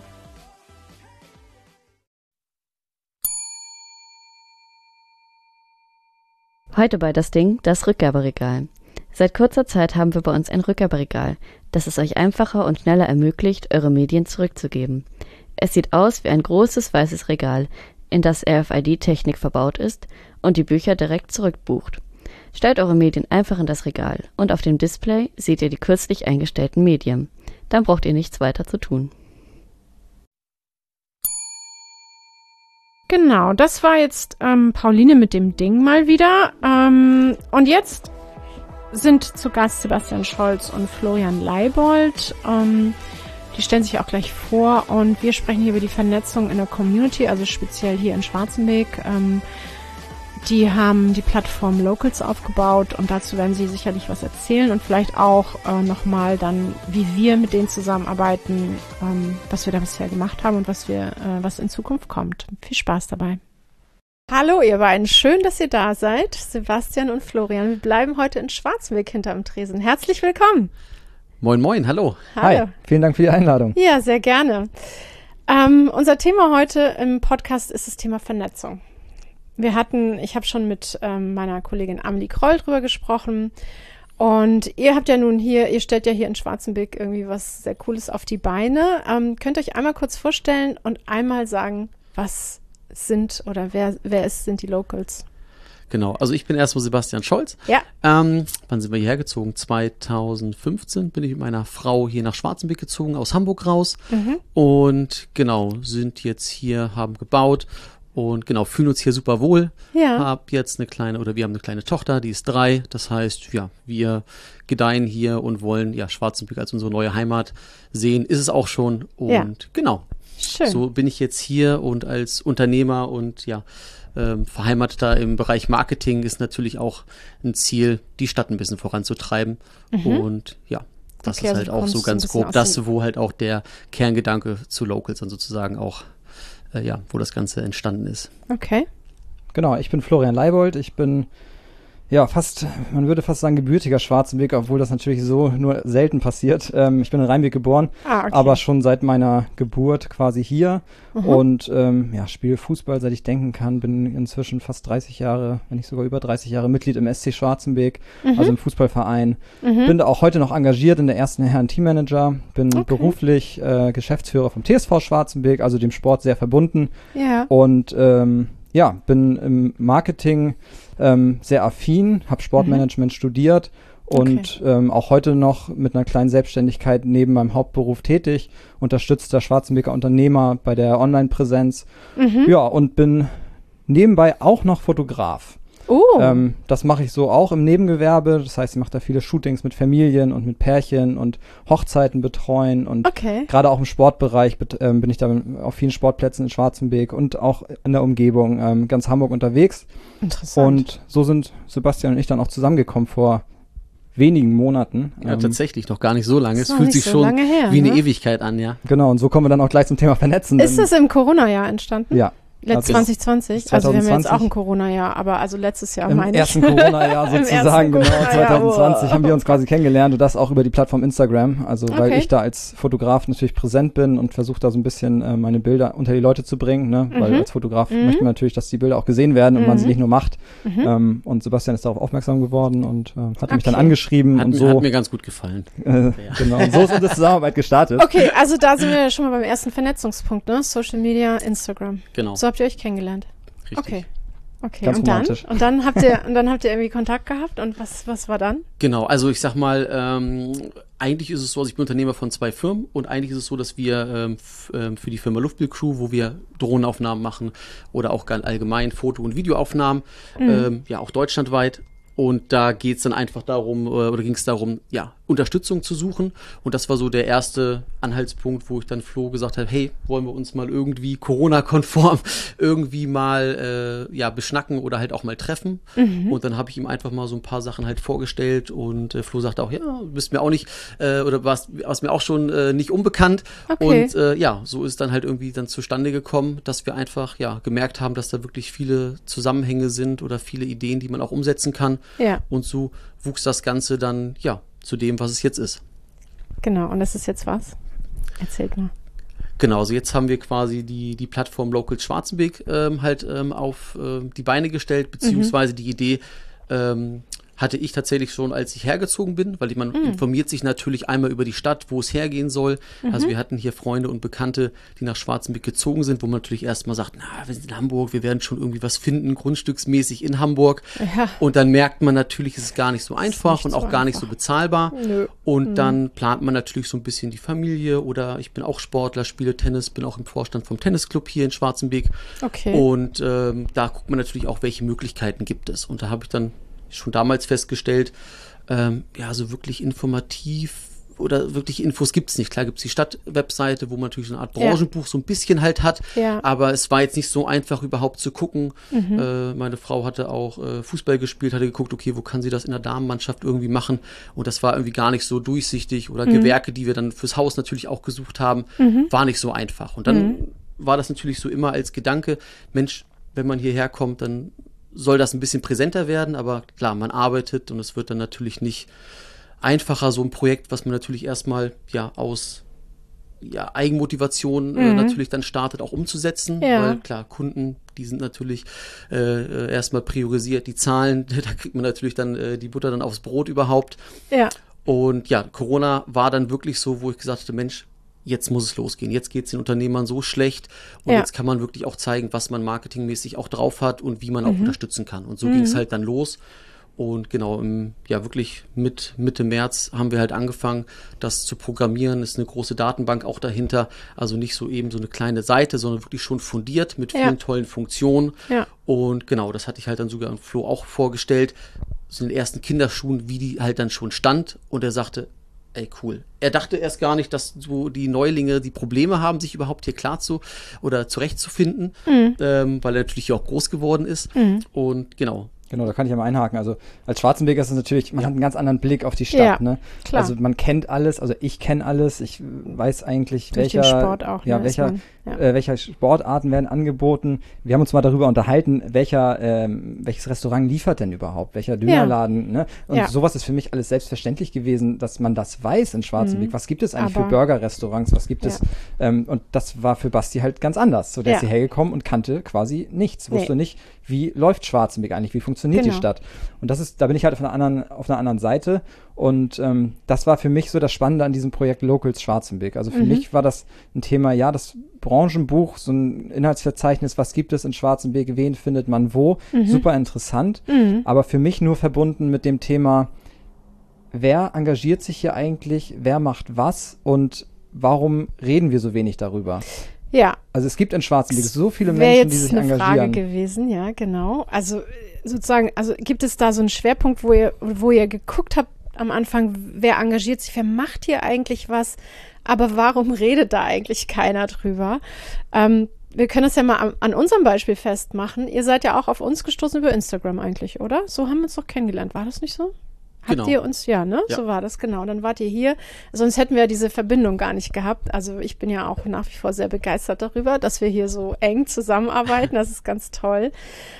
Heute bei das Ding, das Rückgaberegal. Seit kurzer Zeit haben wir bei uns ein Rückgaberegal, das es euch einfacher und schneller ermöglicht, eure Medien zurückzugeben. Es sieht aus wie ein großes weißes Regal, in das RFID-Technik verbaut ist und die Bücher direkt zurückbucht. Stellt eure Medien einfach in das Regal und auf dem Display seht ihr die kürzlich eingestellten Medien. Dann braucht ihr nichts weiter zu tun. Genau, das war jetzt Pauline mit dem Ding mal wieder. Und jetzt sind zu Gast Sebastian Scholz und Florian Leibold. Die stellen sich auch gleich vor und wir sprechen hier über die Vernetzung in der Community, also speziell hier in Schwarzenbeck. Die haben die Plattform Locals aufgebaut und dazu werden sie sicherlich was erzählen und vielleicht auch nochmal dann, wie wir mit denen zusammenarbeiten, was wir da bisher gemacht haben und was in Zukunft kommt. Viel Spaß dabei. Hallo ihr beiden, schön, dass ihr da seid, Sebastian und Florian. Wir bleiben heute in Schwarzenbeck hinterm Tresen. Herzlich willkommen. Moin, moin, hallo. Hi, vielen Dank für die Einladung. Ja, sehr gerne. Unser Thema heute im Podcast ist das Thema Vernetzung. Ich habe schon mit meiner Kollegin Amelie Kroll drüber gesprochen und ihr stellt ja hier in Schwarzenbeck irgendwie was sehr Cooles auf die Beine. Könnt ihr euch einmal kurz vorstellen und einmal sagen, was sind oder wer sind die Locals? Genau, also ich bin erstmal Sebastian Scholz. Ja. Wann sind wir hierher gezogen? 2015 bin ich mit meiner Frau hier nach Schwarzenbeck gezogen, aus Hamburg raus. Und genau, sind jetzt hier, haben gebaut Und genau, fühlen uns hier super wohl. Ja. Wir haben eine kleine Tochter, die ist 3. Das heißt, ja, wir gedeihen hier und wollen ja Schwarzenberg als unsere neue Heimat sehen. Ist es auch schon. Und genau, Schön. so bin ich jetzt hier und als Unternehmer und ja, Verheimateter im Bereich Marketing ist natürlich auch ein Ziel, die Stadt ein bisschen voranzutreiben. Und ja, das ist halt auch so ganz grob das, wo halt auch der Kerngedanke zu Locals dann sozusagen auch, wo das Ganze entstanden ist. Okay. Genau, ich bin Florian Leibold. Ich bin man würde fast sagen gebürtiger Schwarzenbeker, obwohl das natürlich so nur selten passiert. Ich bin in Rheinbeck geboren, aber schon seit meiner Geburt quasi hier und spiele Fußball, seit ich denken kann. Bin inzwischen fast 30 Jahre, wenn nicht sogar über 30 Jahre Mitglied im SC Schwarzenbeck, also im Fußballverein. Bin da auch heute noch engagiert in der ersten Herren Teammanager, bin beruflich Geschäftsführer vom TSV Schwarzenbeck, also dem Sport sehr verbunden. Ja. Und bin im Marketing sehr affin, habe Sportmanagement studiert und auch heute noch mit einer kleinen Selbstständigkeit neben meinem Hauptberuf tätig, unterstützt der Schwarzenbeker Unternehmer bei der Online-Präsenz. Ja, und bin nebenbei auch noch Fotograf. Das mache ich so auch im Nebengewerbe. Das heißt, ich mache da viele Shootings mit Familien und mit Pärchen und Hochzeiten betreuen. Und gerade auch im Sportbereich bin ich da auf vielen Sportplätzen in Schwarzenbeck und auch in der Umgebung ganz Hamburg unterwegs. Interessant. Und so sind Sebastian und ich dann auch zusammengekommen vor wenigen Monaten. Ja, tatsächlich, noch gar nicht so lange. Es fühlt sich so schon her, wie eine Ewigkeit an, ja. Genau, und so kommen wir dann auch gleich zum Thema Vernetzen. Ist das im Corona-Jahr entstanden? Ja. 2020? Also wir haben jetzt auch ein Corona-Jahr, aber also letztes Jahr meine ich. Im ersten Corona-Jahr sozusagen, genau, 2020 haben wir uns quasi kennengelernt und das auch über die Plattform Instagram, also weil ich da als Fotograf natürlich präsent bin und versuche da so ein bisschen meine Bilder unter die Leute zu bringen, ne? Weil als Fotograf möchte man natürlich, dass die Bilder auch gesehen werden und man sie nicht nur macht. Und Sebastian ist darauf aufmerksam geworden und hat mich dann angeschrieben. Hat mir ganz gut gefallen. Genau, und so ist unsere Zusammenarbeit gestartet. Okay, also da sind wir ja schon mal beim ersten Vernetzungspunkt, ne? Social Media, Instagram. Genau. So habt ihr euch kennengelernt? Richtig. Okay. Ganz romantisch. Und dann habt ihr irgendwie Kontakt gehabt und was war dann? Genau, also ich sag mal, eigentlich ist es so, also ich bin Unternehmer von 2 Firmen und eigentlich ist es so, dass wir für die Firma Luftbild-Crew, wo wir Drohnenaufnahmen machen oder auch allgemein Foto- und Videoaufnahmen, auch deutschlandweit. Und da geht's dann einfach darum, ging es darum, Unterstützung zu suchen. Und das war so der erste Anhaltspunkt, wo ich dann Flo gesagt habe, hey, wollen wir uns mal irgendwie Corona-konform irgendwie mal beschnacken oder halt auch mal treffen. Und dann habe ich ihm einfach mal so ein paar Sachen halt vorgestellt und Flo sagte auch, ja, du bist mir auch nicht, oder warst mir auch schon nicht unbekannt. Okay. Und so ist dann halt irgendwie dann zustande gekommen, dass wir einfach gemerkt haben, dass da wirklich viele Zusammenhänge sind oder viele Ideen, die man auch umsetzen kann. Ja. Und so wuchs das Ganze dann, zu dem, was es jetzt ist. Genau, und das ist jetzt was? Erzählt mal. Genau, also jetzt haben wir quasi die Plattform Locals Schwarzenbeck auf die Beine gestellt, beziehungsweise die Idee hatte ich tatsächlich schon, als ich hergezogen bin, weil man informiert sich natürlich einmal über die Stadt, wo es hergehen soll. Also wir hatten hier Freunde und Bekannte, die nach Schwarzenbeck gezogen sind, wo man natürlich erstmal sagt, wir sind in Hamburg, wir werden schon irgendwie was finden, grundstücksmäßig in Hamburg. Ja. Und dann merkt man natürlich, es ist gar nicht so einfach und auch gar nicht so bezahlbar. Nö. Und dann plant man natürlich so ein bisschen die Familie oder ich bin auch Sportler, spiele Tennis, bin auch im Vorstand vom Tennisclub hier in Schwarzenbeck. Okay. Und da guckt man natürlich auch, welche Möglichkeiten gibt es. Und da habe ich dann schon damals festgestellt, so wirklich informativ oder wirklich Infos gibt's nicht. Klar gibt's die Stadtwebseite, wo man natürlich so eine Art Branchenbuch so ein bisschen halt hat, aber es war jetzt nicht so einfach überhaupt zu gucken. Meine Frau hatte auch Fußball gespielt, hatte geguckt, okay, wo kann sie das in der Damenmannschaft irgendwie machen und das war irgendwie gar nicht so durchsichtig oder Gewerke, die wir dann fürs Haus natürlich auch gesucht haben, war nicht so einfach. Und dann war das natürlich so immer als Gedanke, Mensch, wenn man hierher kommt, dann soll das ein bisschen präsenter werden, aber klar, man arbeitet und es wird dann natürlich nicht einfacher, so ein Projekt, was man natürlich erstmal aus Eigenmotivation natürlich dann startet, auch umzusetzen, weil klar, Kunden, die sind natürlich erstmal priorisiert, die Zahlen, da kriegt man natürlich dann die Butter dann aufs Brot überhaupt. Ja. Und Corona war dann wirklich so, wo ich gesagt hatte, Mensch, jetzt muss es losgehen. Jetzt geht es den Unternehmern so schlecht und jetzt kann man wirklich auch zeigen, was man marketingmäßig auch drauf hat und wie man auch unterstützen kann. Und so ging es halt dann los. Und genau, wirklich mit Mitte März haben wir halt angefangen, das zu programmieren. Ist eine große Datenbank auch dahinter. Also nicht so eben so eine kleine Seite, sondern wirklich schon fundiert mit vielen tollen Funktionen. Ja. Und genau, das hatte ich halt dann sogar an Flo auch vorgestellt. So in den ersten Kinderschuhen, wie die halt dann schon stand. Und er sagte, ey, cool. Er dachte erst gar nicht, dass so die Neulinge die Probleme haben, sich überhaupt hier zurechtzufinden, weil er natürlich auch groß geworden ist. Und genau. Genau, da kann ich ja mal einhaken. Also als Schwarzenbeker ist es natürlich, man hat einen ganz anderen Blick auf die Stadt. Ne? Klar. Also man kennt alles, also ich kenne alles, ich weiß eigentlich, welche Sportarten werden angeboten. Wir haben uns mal darüber unterhalten, welches Restaurant liefert denn überhaupt, welcher Dönerladen. Ne? Und sowas ist für mich alles selbstverständlich gewesen, dass man das weiß in Schwarzenbeck. Was gibt es eigentlich für Burger-Restaurants, was gibt es? Und das war für Basti halt ganz anders. So, der ist hierher gekommen und kannte quasi nichts, wusste nicht, wie läuft Schwarzenbeck eigentlich, wie funktioniert die Stadt. Und da bin ich halt auf einer anderen Seite. Und das war für mich so das Spannende an diesem Projekt Locals Schwarzenbeck. Also für mich war das ein Thema, das Branchenbuch, so ein Inhaltsverzeichnis, was gibt es in Schwarzenbeck, wen findet man wo, super interessant, aber für mich nur verbunden mit dem Thema, wer engagiert sich hier eigentlich, wer macht was und warum reden wir so wenig darüber? Ja. Also es gibt in Schwarzenbeck so viele Menschen, die sich engagieren. Das wäre jetzt eine Frage gewesen, ja, genau. Also sozusagen, gibt es da so einen Schwerpunkt, wo ihr geguckt habt am Anfang, wer engagiert sich, wer macht hier eigentlich was, aber warum redet da eigentlich keiner drüber? Wir können es ja mal an unserem Beispiel festmachen. Ihr seid ja auch auf uns gestoßen über Instagram eigentlich, oder? So haben wir uns doch kennengelernt, war das nicht so? Habt ihr uns, ne? Ja. So war das, genau. Dann wart ihr hier. Sonst hätten wir ja diese Verbindung gar nicht gehabt. Also ich bin ja auch nach wie vor sehr begeistert darüber, dass wir hier so eng zusammenarbeiten. Das ist ganz toll.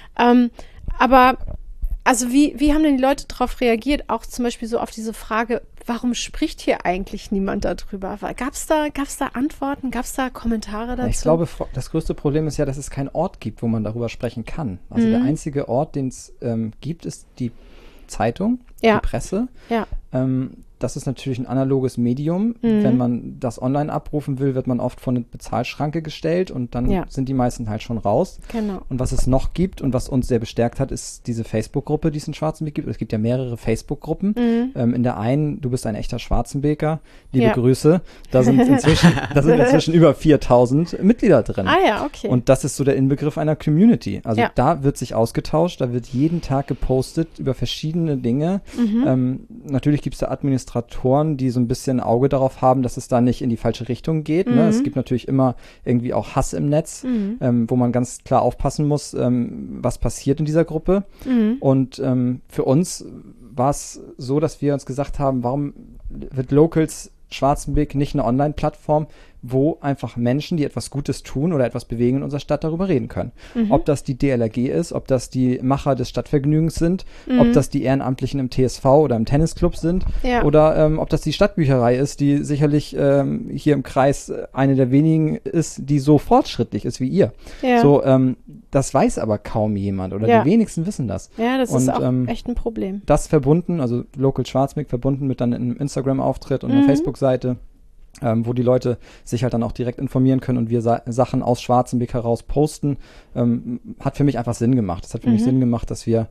Aber also wie haben denn die Leute darauf reagiert? Auch zum Beispiel so auf diese Frage, warum spricht hier eigentlich niemand darüber? Gab es da Antworten? Gab es da Kommentare dazu? Ich glaube, das größte Problem ist ja, dass es keinen Ort gibt, wo man darüber sprechen kann. Also der einzige Ort, den es gibt, ist die Zeitung, die Presse. Ja. Das ist natürlich ein analoges Medium. Wenn man das online abrufen will, wird man oft vor eine Bezahlschranke gestellt und dann sind die meisten halt schon raus. Genau. Und was es noch gibt und was uns sehr bestärkt hat, ist diese Facebook-Gruppe, die es in Schwarzenbeck gibt. Es gibt ja mehrere Facebook-Gruppen. In der einen, du bist ein echter Schwarzenbeker, liebe Grüße. Da sind inzwischen über 4.000 Mitglieder drin. Ah ja, okay. Und das ist so der Inbegriff einer Community. Also da wird sich ausgetauscht, da wird jeden Tag gepostet über verschiedene Dinge. Natürlich gibt es da Administratoren, die so ein bisschen Auge darauf haben, dass es da nicht in die falsche Richtung geht. Ne? Es gibt natürlich immer irgendwie auch Hass im Netz, wo man ganz klar aufpassen muss, was passiert in dieser Gruppe. Und für uns war es so, dass wir uns gesagt haben, warum wird Locals Schwarzenbeck nicht eine Online-Plattform, wo einfach Menschen, die etwas Gutes tun oder etwas bewegen in unserer Stadt, darüber reden können. Ob das die DLRG ist, ob das die Macher des Stadtvergnügens sind, ob das die Ehrenamtlichen im TSV oder im Tennisclub sind oder ob das die Stadtbücherei ist, die sicherlich hier im Kreis eine der wenigen ist, die so fortschrittlich ist wie ihr. Ja. So, das weiß aber kaum jemand oder die wenigsten wissen das. Ja, das ist auch echt ein Problem. Das verbunden, also Local Schwarzenbeck verbunden mit dann einem Instagram-Auftritt und einer Facebook-Seite, wo die Leute sich halt dann auch direkt informieren können und wir Sachen aus Schwarzenbeck heraus posten, hat für mich einfach Sinn gemacht. Es hat für mich Sinn gemacht, dass wir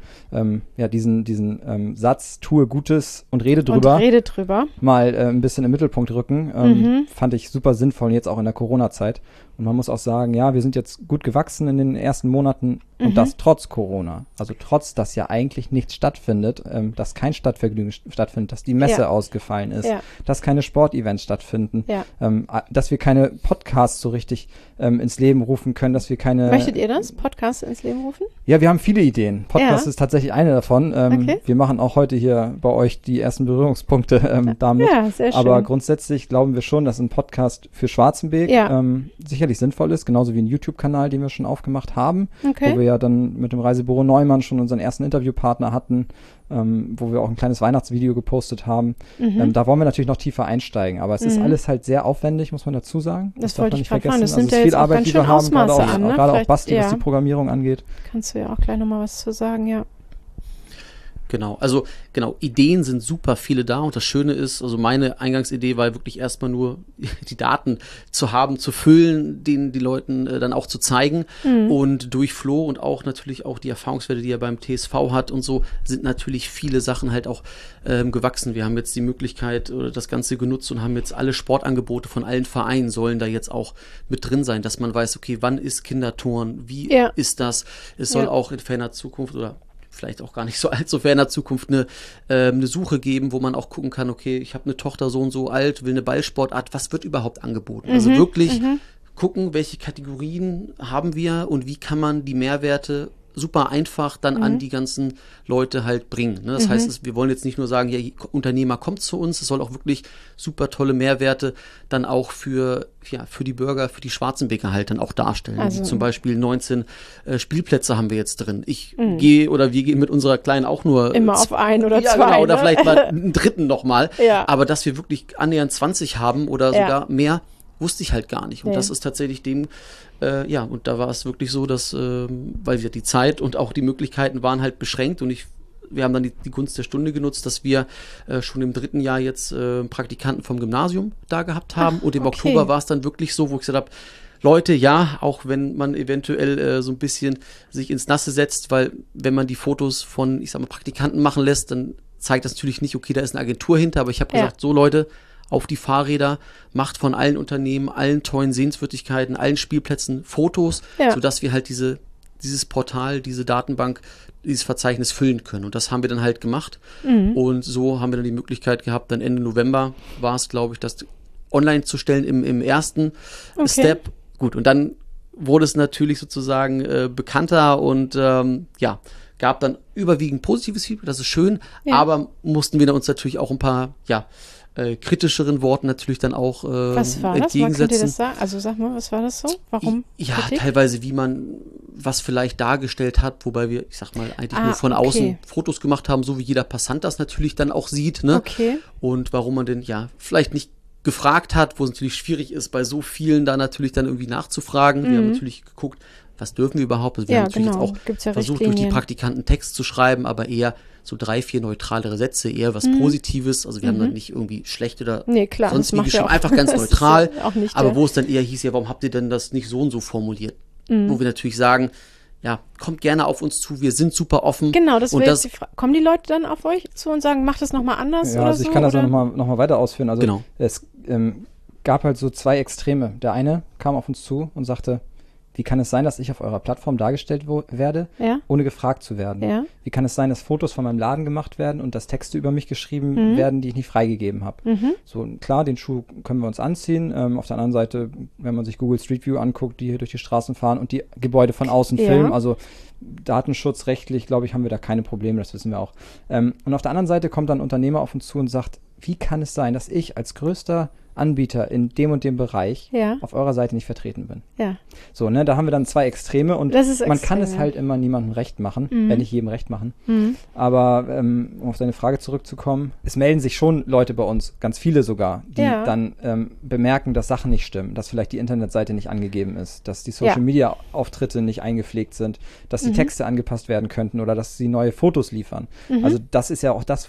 diesen Satz, tue Gutes und rede drüber, mal ein bisschen im Mittelpunkt rücken. Fand ich super sinnvoll, jetzt auch in der Corona-Zeit. Und man muss auch sagen, ja, wir sind jetzt gut gewachsen in den ersten Monaten und das trotz Corona. Also trotz, dass ja eigentlich nichts stattfindet, dass kein Stadtvergnügen stattfindet, dass die Messe ausgefallen ist, dass keine Sportevents stattfinden, dass wir keine Podcasts so richtig ins Leben rufen können, dass wir keine... Möchtet ihr das? Podcasts ins Leben rufen? Ja, wir haben viele Ideen. Podcast ist tatsächlich eine davon. Wir machen auch heute hier bei euch die ersten Berührungspunkte damit. Ja, sehr schön. Aber grundsätzlich glauben wir schon, dass ein Podcast für Schwarzenbeck sicherlich sinnvoll ist, genauso wie ein YouTube-Kanal, den wir schon aufgemacht haben, wo wir ja dann mit dem Reisebüro Neumann schon unseren ersten Interviewpartner hatten, wo wir auch ein kleines Weihnachtsvideo gepostet haben. Da wollen wir natürlich noch tiefer einsteigen, aber es ist alles halt sehr aufwendig, muss man dazu sagen. Das darf man nicht vergessen. Das nimmt ja jetzt auch ganz schön Ausmaße an, ne? Gerade auch Basti, was die Programmierung angeht. Kannst du ja auch gleich nochmal was zu sagen, ja. Genau, also Ideen sind super viele da und das Schöne ist, also meine Eingangsidee war wirklich erstmal nur die Daten zu haben, zu füllen, denen die Leuten dann auch zu zeigen und durch Flo und auch natürlich auch die Erfahrungswerte, die er beim TSV hat und so, sind natürlich viele Sachen halt auch gewachsen. Wir haben jetzt die Möglichkeit oder das Ganze genutzt und haben jetzt alle Sportangebote von allen Vereinen sollen da jetzt auch mit drin sein, dass man weiß, okay, wann ist Kinderturnen, wie ist das? Es soll auch in ferner Zukunft oder vielleicht auch gar nicht so allzu ferner Zukunft eine Suche geben, wo man auch gucken kann, okay, ich habe eine Tochter so und so alt, will eine Ballsportart, was wird überhaupt angeboten? Also wirklich gucken, welche Kategorien haben wir und wie kann man die Mehrwerte super einfach dann an die ganzen Leute halt bringen. Ne? Das heißt, wir wollen jetzt nicht nur sagen, ja, Unternehmer kommt zu uns, es soll auch wirklich super tolle Mehrwerte dann auch für die Bürger, für die Schwarzenbeker halt dann auch darstellen. Also, zum Beispiel 19 Spielplätze haben wir jetzt drin. Wir gehen mit unserer Kleinen auch nur immer auf ein oder zwei. Genau, oder ne? vielleicht mal einen dritten nochmal. Ja. Aber dass wir wirklich annähernd 20 haben oder sogar mehr, wusste ich halt gar nicht. Und das ist tatsächlich und da war es wirklich so, dass, weil wir die Zeit und auch die Möglichkeiten waren halt beschränkt und wir haben dann die Gunst der Stunde genutzt, dass wir schon im 3. Jahr jetzt Praktikanten vom Gymnasium da gehabt haben. Und im Oktober war es dann wirklich so, wo ich gesagt habe, Leute, ja, auch wenn man eventuell so ein bisschen sich ins Nasse setzt, weil wenn man die Fotos von, ich sag mal, Praktikanten machen lässt, dann zeigt das natürlich nicht, okay, da ist eine Agentur hinter, aber ich habe gesagt, so Leute, auf die Fahrräder, macht von allen Unternehmen, allen tollen Sehenswürdigkeiten, allen Spielplätzen Fotos, sodass wir halt dieses Portal, diese Datenbank, dieses Verzeichnis füllen können. Und das haben wir dann halt gemacht. Und so haben wir dann die Möglichkeit gehabt, dann Ende November war es, glaube ich, das online zu stellen im ersten Step. Gut, und dann wurde es natürlich sozusagen bekannter und gab dann überwiegend positives Feedback, das ist schön, aber mussten wir uns natürlich auch ein paar, kritischeren Worten natürlich dann auch was war das? entgegensetzen. Könnt ihr das sagen? Also sag mal, was war das so? Warum? Ja, Kritik? teilweise wie man was vielleicht dargestellt hat, wobei wir, ich sag mal, eigentlich nur von außen Fotos gemacht haben, so wie jeder Passant das natürlich dann auch sieht, ne? Okay. Und warum man denn vielleicht nicht gefragt hat, wo es natürlich schwierig ist, bei so vielen da natürlich dann irgendwie nachzufragen. Wir haben natürlich geguckt, was dürfen wir überhaupt? Also wir haben natürlich jetzt auch versucht, durch die Praktikanten Text zu schreiben, aber eher so 3, 4 neutralere Sätze, eher was Positives. Also wir haben dann nicht irgendwie schlecht oder sonst wie geschrieben, einfach ganz neutral. Aber wo es dann eher hieß, warum habt ihr denn das nicht so und so formuliert? Wo wir natürlich sagen, kommt gerne auf uns zu, wir sind super offen. Genau, das wäre jetzt die Frage. Kommen die Leute dann auf euch zu und sagen, macht das nochmal anders oder also so? Ich kann das noch mal weiter ausführen. Also es gab halt so 2 Extreme. Der eine kam auf uns zu und sagte, wie kann es sein, dass ich auf eurer Plattform dargestellt werde, ohne gefragt zu werden? Ja. Wie kann es sein, dass Fotos von meinem Laden gemacht werden und dass Texte über mich geschrieben werden, die ich nicht freigegeben habe? So, klar, den Schuh können wir uns anziehen. Auf der anderen Seite, wenn man sich Google Street View anguckt, die hier durch die Straßen fahren und die Gebäude von außen filmen, also datenschutzrechtlich, glaube ich, haben wir da keine Probleme, das wissen wir auch. Und auf der anderen Seite kommt dann ein Unternehmer auf uns zu und sagt, wie kann es sein, dass ich als größter Anbieter in dem und dem Bereich auf eurer Seite nicht vertreten bin. Ja. So, ne, da haben wir dann 2 Extreme und man kann es halt immer niemandem recht machen, nicht jedem recht machen. Aber um auf deine Frage zurückzukommen, es melden sich schon Leute bei uns, ganz viele sogar, die dann bemerken, dass Sachen nicht stimmen, dass vielleicht die Internetseite nicht angegeben ist, dass die Social-Media-Auftritte nicht eingepflegt sind, dass die Texte angepasst werden könnten oder dass sie neue Fotos liefern. Also das ist ja auch das,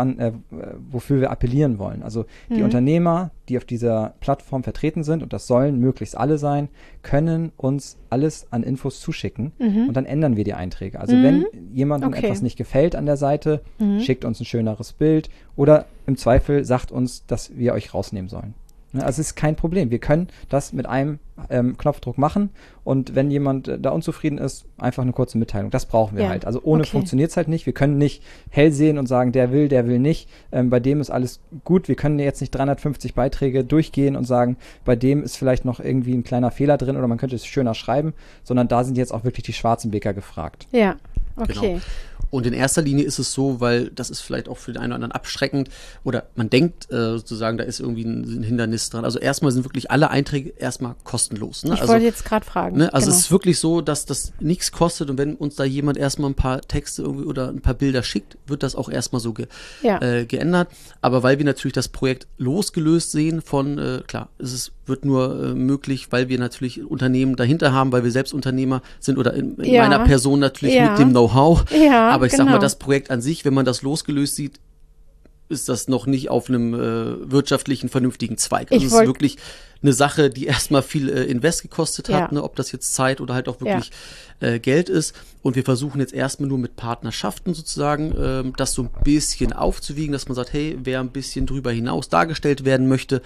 wofür wir appellieren wollen. Also die Unternehmer, die auf dieser Plattform vertreten sind, und das sollen möglichst alle sein, können uns alles an Infos zuschicken und dann ändern wir die Einträge. Also wenn jemandem etwas nicht gefällt an der Seite, schickt uns ein schöneres Bild oder im Zweifel sagt uns, dass wir euch rausnehmen sollen. Also es ist kein Problem. Wir können das mit einem Knopfdruck machen und wenn jemand da unzufrieden ist, einfach eine kurze Mitteilung. Das brauchen wir halt. Also ohne funktioniert es halt nicht. Wir können nicht hell sehen und sagen, der will nicht. Bei dem ist alles gut. Wir können jetzt nicht 350 Beiträge durchgehen und sagen, bei dem ist vielleicht noch irgendwie ein kleiner Fehler drin oder man könnte es schöner schreiben, sondern da sind jetzt auch wirklich die Schwarzenbeker gefragt. Ja, okay. Genau. Und in erster Linie ist es so, weil das ist vielleicht auch für den einen oder anderen abschreckend oder man denkt sozusagen, da ist irgendwie ein Hindernis dran. Also erstmal sind wirklich alle Einträge erstmal kostenlos. Ne? Ich wollte jetzt gerade fragen. Ne? Also es ist wirklich so, dass das nichts kostet und wenn uns da jemand erstmal ein paar Texte irgendwie oder ein paar Bilder schickt, wird das auch erstmal so geändert. Aber weil wir natürlich das Projekt losgelöst sehen von, klar, wird nur möglich, weil wir natürlich Unternehmen dahinter haben, weil wir selbst Unternehmer sind oder in meiner Person natürlich mit dem Know-how. Ja, aber ich genau. sag mal, das Projekt an sich, wenn man das losgelöst sieht, ist das noch nicht auf einem wirtschaftlichen, vernünftigen Zweig. Also es ist wirklich eine Sache, die erstmal viel Invest gekostet hat, ne, ob das jetzt Zeit oder halt auch wirklich Geld ist. Und wir versuchen jetzt erstmal nur mit Partnerschaften sozusagen das so ein bisschen aufzuwiegen, dass man sagt, hey, wer ein bisschen drüber hinaus dargestellt werden möchte,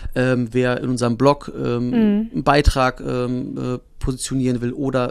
wer in unserem Blog einen Beitrag positionieren will oder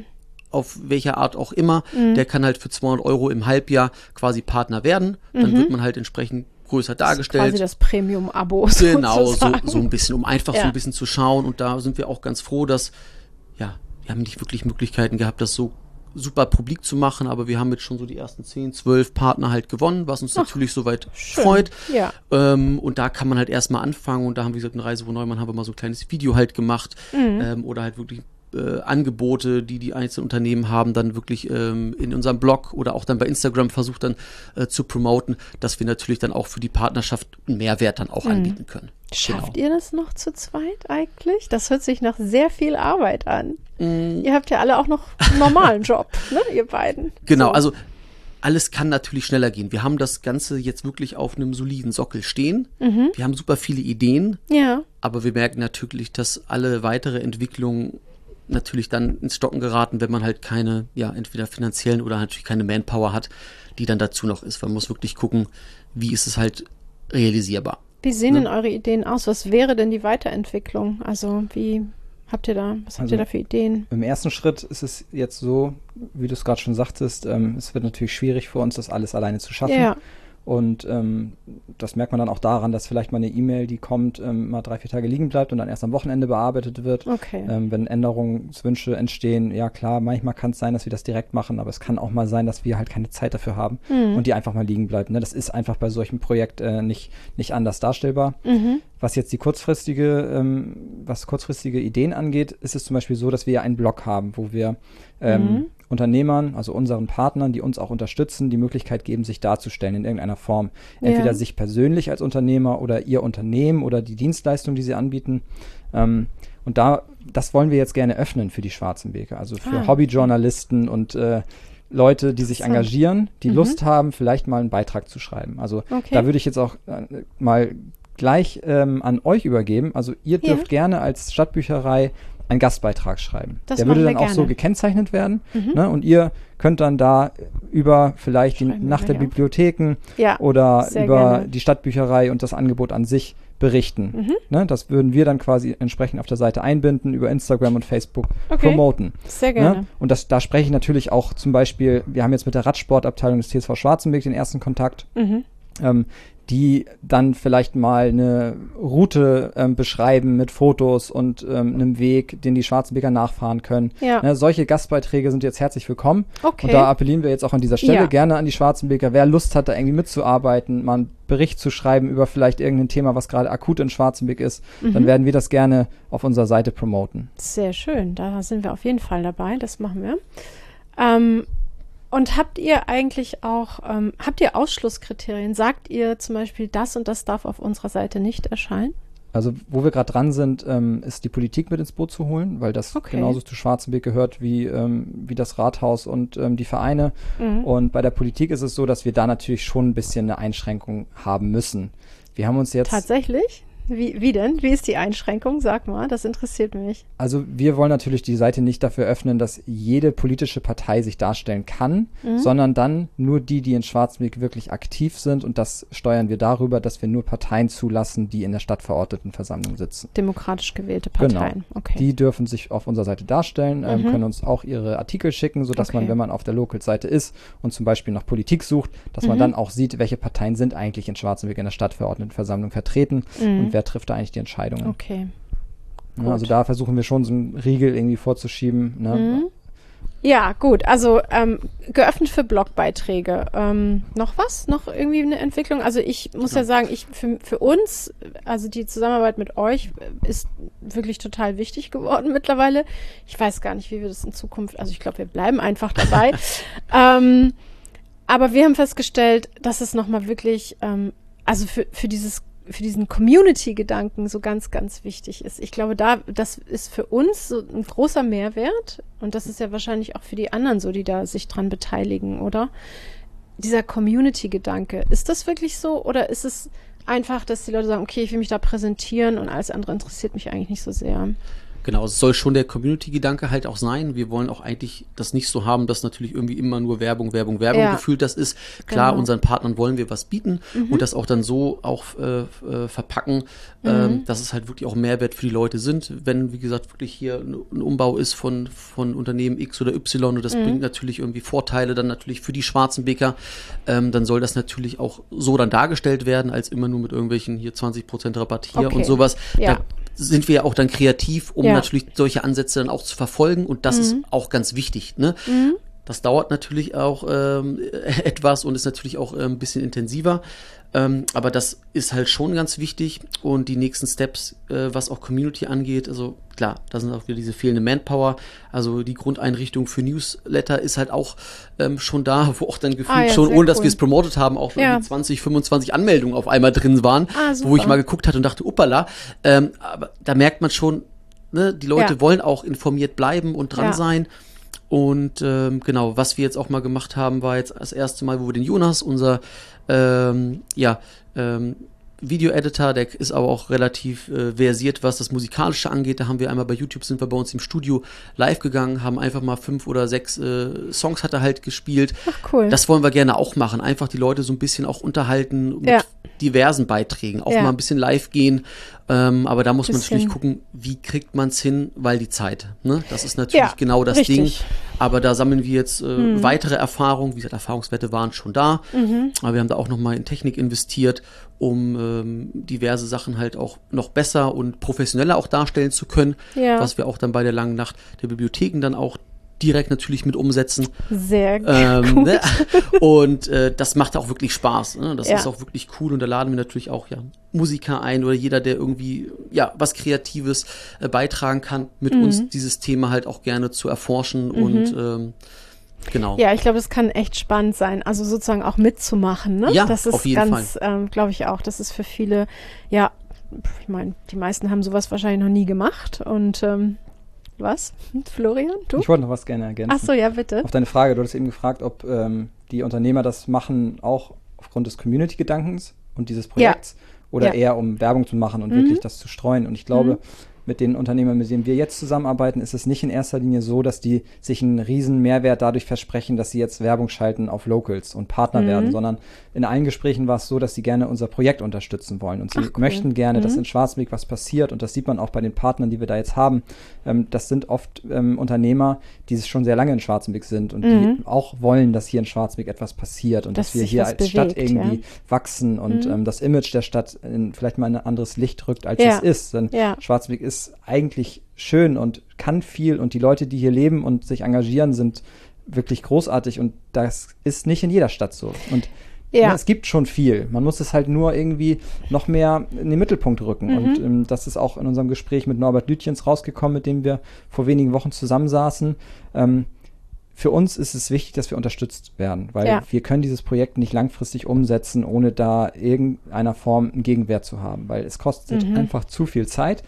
auf welcher Art auch immer, der kann halt für 200 € im Halbjahr quasi Partner werden. Dann wird man halt entsprechend größer dargestellt. Quasi das Premium-Abo. Genau, so ein bisschen, um einfach so ein bisschen zu schauen. Und da sind wir auch ganz froh, dass, wir haben nicht wirklich Möglichkeiten gehabt, das so super publik zu machen, aber wir haben jetzt schon so die ersten 10, 12 Partner halt gewonnen, was uns natürlich soweit freut. Ja. Und da kann man halt erstmal anfangen und da haben wir gesagt, in Reise, wo Neumann haben wir mal so ein kleines Video halt gemacht oder halt wirklich Angebote, die einzelnen Unternehmen haben, dann wirklich in unserem Blog oder auch dann bei Instagram versucht dann zu promoten, dass wir natürlich dann auch für die Partnerschaft einen Mehrwert dann auch anbieten können. Schafft ihr das noch zu zweit eigentlich? Das hört sich nach sehr viel Arbeit an. Ihr habt ja alle auch noch einen normalen Job, ne, ihr beiden. Genau, so. Also alles kann natürlich schneller gehen. Wir haben das Ganze jetzt wirklich auf einem soliden Sockel stehen. Wir haben super viele Ideen, aber wir merken natürlich, dass alle weitere Entwicklungen natürlich dann ins Stocken geraten, wenn man halt keine, entweder finanziellen oder natürlich keine Manpower hat, die dann dazu noch ist. Man muss wirklich gucken, wie ist es halt realisierbar. Wie sehen denn eure Ideen aus? Was wäre denn die Weiterentwicklung? Also was habt ihr da für Ideen? Im ersten Schritt ist es jetzt so, wie du es gerade schon sagtest, es wird natürlich schwierig für uns, das alles alleine zu schaffen. Ja. Und das merkt man dann auch daran, dass vielleicht mal eine E-Mail, die kommt, mal 3-4 Tage liegen bleibt und dann erst am Wochenende bearbeitet wird. Okay. Wenn Änderungswünsche entstehen, ja klar, manchmal kann es sein, dass wir das direkt machen, aber es kann auch mal sein, dass wir halt keine Zeit dafür haben und die einfach mal liegen bleibt. Ne? Das ist einfach bei solchem Projekt nicht anders darstellbar. Was jetzt kurzfristige Ideen angeht, ist es zum Beispiel so, dass wir ja einen Blog haben, wo wir Unternehmern, also unseren Partnern, die uns auch unterstützen, die Möglichkeit geben, sich darzustellen in irgendeiner Form. Entweder sich persönlich als Unternehmer oder ihr Unternehmen oder die Dienstleistung, die sie anbieten. Und das wollen wir jetzt gerne öffnen für die Schwarzenbeker, also für Hobbyjournalisten und Leute, die sich engagieren, die Lust haben, vielleicht mal einen Beitrag zu schreiben. Also da würde ich jetzt auch mal gleich an euch übergeben. Also ihr dürft gerne als Stadtbücherei einen Gastbeitrag schreiben. Der würde dann auch so gekennzeichnet werden. Ne? Und ihr könnt dann da über vielleicht die Nacht der Bibliotheken oder über die Stadtbücherei und das Angebot an sich berichten. Ne? Das würden wir dann quasi entsprechend auf der Seite einbinden, über Instagram und Facebook promoten. Sehr gerne. Ne? Und da spreche ich natürlich auch zum Beispiel, wir haben jetzt mit der Radsportabteilung des TSV Schwarzenberg den ersten Kontakt. Die dann vielleicht mal eine Route beschreiben mit Fotos und einem Weg, den die Schwarzenbeker nachfahren können. Ne, solche Gastbeiträge sind jetzt herzlich willkommen. Und da appellieren wir jetzt auch an dieser Stelle gerne an die Schwarzenbeker. Wer Lust hat, da irgendwie mitzuarbeiten, mal einen Bericht zu schreiben über vielleicht irgendein Thema, was gerade akut in Schwarzenberg ist, dann werden wir das gerne auf unserer Seite promoten. Sehr schön, da sind wir auf jeden Fall dabei, das machen wir. Und habt ihr eigentlich auch, Ausschlusskriterien? Sagt ihr zum Beispiel, das und das darf auf unserer Seite nicht erscheinen? Also wo wir gerade dran sind, ist die Politik mit ins Boot zu holen, weil das genauso zu Schwarzenberg gehört wie das Rathaus und die Vereine. Und bei der Politik ist es so, dass wir da natürlich schon ein bisschen eine Einschränkung haben müssen. Wir haben uns jetzt... Tatsächlich? Wie denn? Wie ist die Einschränkung? Sag mal, das interessiert mich. Also wir wollen natürlich die Seite nicht dafür öffnen, dass jede politische Partei sich darstellen kann, sondern dann nur die in Schwarzenberg wirklich aktiv sind, und das steuern wir darüber, dass wir nur Parteien zulassen, die in der Stadtverordnetenversammlung sitzen. Demokratisch gewählte Parteien. Genau. Die dürfen sich auf unserer Seite darstellen, können uns auch ihre Artikel schicken, sodass man, wenn man auf der Local-Seite ist und zum Beispiel nach Politik sucht, dass man dann auch sieht, welche Parteien sind eigentlich in Schwarzenberg in der Stadtverordnetenversammlung vertreten und wer trifft da eigentlich die Entscheidungen. Okay. Ja, also da versuchen wir schon so einen Riegel irgendwie vorzuschieben. Ne? Ja, gut. Also geöffnet für Blogbeiträge. Noch was? Noch irgendwie eine Entwicklung? Also ich muss ja sagen, für uns, also die Zusammenarbeit mit euch ist wirklich total wichtig geworden mittlerweile. Ich weiß gar nicht, wie wir das in Zukunft, also ich glaube, wir bleiben einfach dabei. Aber wir haben festgestellt, dass es nochmal wirklich, also für dieses Community-Gedanken so ganz, ganz wichtig ist. Ich glaube, das ist für uns so ein großer Mehrwert und das ist ja wahrscheinlich auch für die anderen so, die da sich dran beteiligen, oder? Dieser Community-Gedanke, ist das wirklich so oder ist es einfach, dass die Leute sagen, okay, ich will mich da präsentieren und alles andere interessiert mich eigentlich nicht so sehr? Genau, es soll schon der Community-Gedanke halt auch sein. Wir wollen auch eigentlich das nicht so haben, dass natürlich irgendwie immer nur Werbung gefühlt das ist. Klar, genau. Unseren Partnern wollen wir was bieten und das auch dann so auch verpacken, dass es halt wirklich auch Mehrwert für die Leute sind. Wenn, wie gesagt, wirklich hier ein Umbau ist von Unternehmen X oder Y und das bringt natürlich irgendwie Vorteile dann natürlich für die Schwarzenbeker, dann soll das natürlich auch so dann dargestellt werden, als immer nur mit irgendwelchen hier 20% Rabatt hier und sowas. Ja. Da sind wir ja auch dann kreativ, um natürlich solche Ansätze dann auch zu verfolgen und das ist auch ganz wichtig, ne? Das dauert natürlich auch etwas und ist natürlich auch ein bisschen intensiver, aber das ist halt schon ganz wichtig und die nächsten Steps, was auch Community angeht, also klar, da sind auch wieder diese fehlende Manpower, also die Grundeinrichtung für Newsletter ist halt auch schon da, wo auch dann gefühlt schon, ohne dass wir es promotet haben, auch 20, 25 Anmeldungen auf einmal drin waren, wo ich mal geguckt hatte und dachte, uppala, aber da merkt man schon, ne, die Leute wollen auch informiert bleiben und dran sein. Und genau, was wir jetzt auch mal gemacht haben, war jetzt das erste Mal, wo wir den Jonas, unser Video-Editor, der ist aber auch relativ versiert, was das Musikalische angeht. Da haben wir einmal bei YouTube, sind wir bei uns im Studio live gegangen, haben einfach mal 5 oder 6 Songs hat er halt gespielt. Ach, cool. Das wollen wir gerne auch machen. Einfach die Leute so ein bisschen auch unterhalten mit diversen Beiträgen. Auch mal ein bisschen live gehen. Aber da muss man natürlich gucken, wie kriegt man es hin, weil die Zeit, ne? Das ist natürlich genau das Ding. Aber da sammeln wir jetzt weitere Erfahrungen. Wie gesagt, Erfahrungswerte waren schon da. Aber wir haben da auch nochmal in Technik investiert, um diverse Sachen halt auch noch besser und professioneller auch darstellen zu können. Was wir auch dann bei der langen Nacht der Bibliotheken dann auch direkt natürlich mit umsetzen. Sehr gut. Ne? Und das macht auch wirklich Spaß. Ne? Das ist auch wirklich cool und da laden wir natürlich auch Musiker ein oder jeder, der irgendwie was Kreatives beitragen kann, mit uns dieses Thema halt auch gerne zu erforschen und genau. Ja, ich glaube, das kann echt spannend sein, also sozusagen auch mitzumachen. Ne? Ja, das ist auf jeden ganz, glaube ich auch, das ist für viele, ich meine, die meisten haben sowas wahrscheinlich noch nie gemacht und was? Florian, du? Ich wollte noch was gerne ergänzen. Ach so, ja, bitte. Auf deine Frage, du hattest eben gefragt, ob die Unternehmer das machen, auch aufgrund des Community-Gedankens und dieses Projekts oder eher um Werbung zu machen und wirklich das zu streuen. Und ich glaube, mit den Unternehmern, mit denen wir jetzt zusammenarbeiten, ist es nicht in erster Linie so, dass die sich einen riesen Mehrwert dadurch versprechen, dass sie jetzt Werbung schalten auf Locals und Partner werden, sondern in allen Gesprächen war es so, dass sie gerne unser Projekt unterstützen wollen und sie möchten gerne, dass in Schwarzenbeck was passiert und das sieht man auch bei den Partnern, die wir da jetzt haben. Das sind oft Unternehmer, die schon sehr lange in Schwarzenbeck sind und die auch wollen, dass hier in Schwarzenbeck etwas passiert und dass wir hier als Stadt irgendwie wachsen und das Image der Stadt vielleicht mal in ein anderes Licht rückt, als es ist. Denn Schwarzenbeck ist eigentlich schön und kann viel und die Leute, die hier leben und sich engagieren, sind wirklich großartig und das ist nicht in jeder Stadt so. Und es gibt schon viel. Man muss es halt nur irgendwie noch mehr in den Mittelpunkt rücken. Und das ist auch in unserem Gespräch mit Norbert Lütjens rausgekommen, mit dem wir vor wenigen Wochen zusammensaßen. Für uns ist es wichtig, dass wir unterstützt werden, weil wir können dieses Projekt nicht langfristig umsetzen, ohne da irgendeiner Form einen Gegenwert zu haben, weil es kostet einfach zu viel Zeit.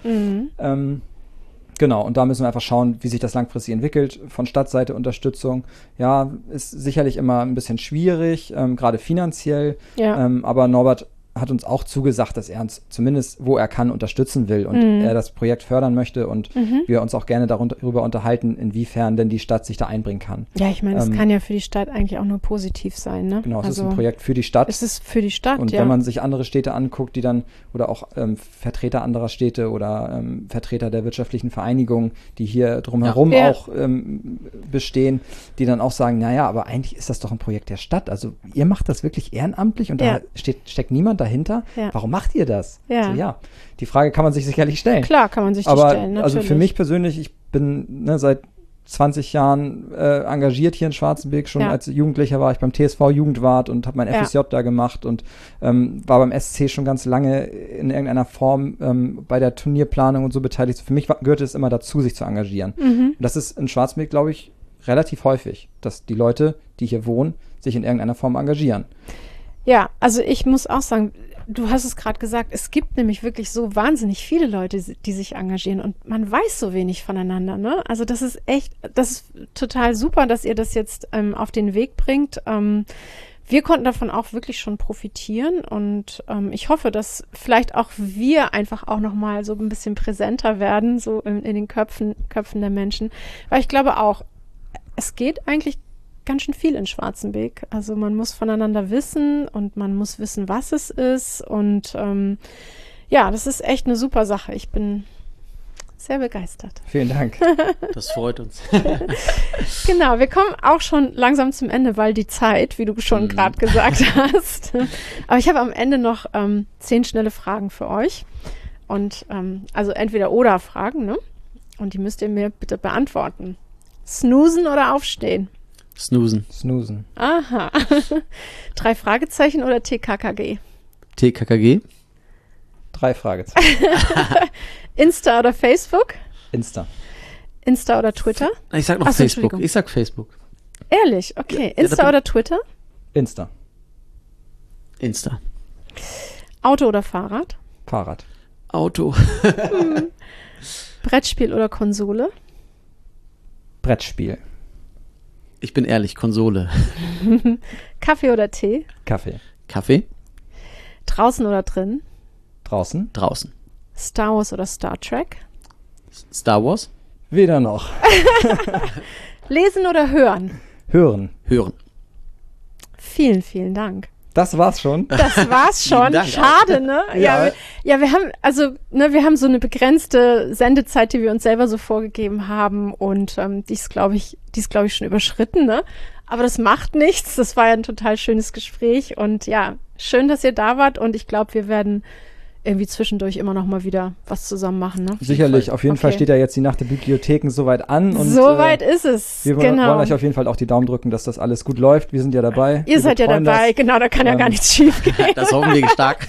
Genau, und da müssen wir einfach schauen, wie sich das langfristig entwickelt. Von Stadtseite Unterstützung, ist sicherlich immer ein bisschen schwierig, gerade finanziell, aber Norbert hat uns auch zugesagt, dass er uns zumindest, wo er kann, unterstützen will und er das Projekt fördern möchte und wir uns auch gerne darüber unterhalten, inwiefern denn die Stadt sich da einbringen kann. Ja, ich meine, das kann ja für die Stadt eigentlich auch nur positiv sein, ne? Genau, es ist ein Projekt für die Stadt. Es ist für die Stadt, und wenn man sich andere Städte anguckt, die dann, oder auch Vertreter anderer Städte oder Vertreter der wirtschaftlichen Vereinigungen, die hier drumherum auch bestehen, die dann auch sagen, naja, aber eigentlich ist das doch ein Projekt der Stadt. Also ihr macht das wirklich ehrenamtlich und da steckt niemand dahinter. Warum macht ihr das? Die Frage kann man sich sicherlich stellen. Klar kann man sich die stellen, natürlich. Also für mich persönlich, ich bin seit 20 Jahren engagiert hier in Schwarzenbeck. Schon als Jugendlicher war ich beim TSV Jugendwart und habe mein FSJ da gemacht und war beim SC schon ganz lange in irgendeiner Form bei der Turnierplanung und so beteiligt. Für mich gehörte es immer dazu, sich zu engagieren. Und das ist in Schwarzenbeck, glaube ich, relativ häufig, dass die Leute, die hier wohnen, sich in irgendeiner Form engagieren. Ja, also ich muss auch sagen, du hast es gerade gesagt, es gibt nämlich wirklich so wahnsinnig viele Leute, die sich engagieren und man weiß so wenig voneinander, ne? Also das ist total super, dass ihr das jetzt auf den Weg bringt. Wir konnten davon auch wirklich schon profitieren und ich hoffe, dass vielleicht auch wir einfach auch nochmal so ein bisschen präsenter werden, so in den Köpfen der Menschen. Weil ich glaube auch, es geht eigentlich ganz schön viel in Schwarzenbeek. Also man muss voneinander wissen und man muss wissen, was es ist. Und ja, das ist echt eine super Sache. Ich bin sehr begeistert. Vielen Dank. Das freut uns. Genau, wir kommen auch schon langsam zum Ende, weil die Zeit, wie du schon gerade gesagt hast. Aber ich habe am Ende noch 10 schnelle Fragen für euch. Und also entweder oder Fragen, ne? Und die müsst ihr mir bitte beantworten. Snoozen oder aufstehen? Snoozen. Snoozen. Aha. 3 Fragezeichen oder TKKG? TKKG? 3 Fragezeichen. Insta oder Facebook? Insta. Insta oder Twitter? Ich sag noch Facebook. Ich sag Facebook. Ehrlich? Okay. Insta oder Twitter? Insta. Insta. Auto oder Fahrrad? Fahrrad. Auto. Brettspiel oder Konsole? Brettspiel. Ich bin ehrlich, Konsole. Kaffee oder Tee? Kaffee. Kaffee? Draußen oder drin? Draußen. Draußen. Star Wars oder Star Trek? Star Wars? Weder noch. Lesen oder hören? Hören. Hören. Vielen, vielen Dank. Das war's schon. Das war's schon. Dank Schade, ne? Ja. Wir haben, also, ne, wir haben so eine begrenzte Sendezeit, die wir uns selber so vorgegeben haben und die ist, glaube ich, schon überschritten, ne? Aber das macht nichts. Das war ja ein total schönes Gespräch und ja, schön, dass ihr da wart und ich glaube, wir werden irgendwie zwischendurch immer noch mal wieder was zusammen machen, ne? Sicherlich, auf jeden Fall steht ja jetzt die Nacht der Bibliotheken soweit an. Und, soweit ist es, wir wollen euch auf jeden Fall auch die Daumen drücken, dass das alles gut läuft. Wir sind ja dabei. Ihr seid ja dabei, genau, da kann ja gar nichts schief gehen. Das hoffen wir stark.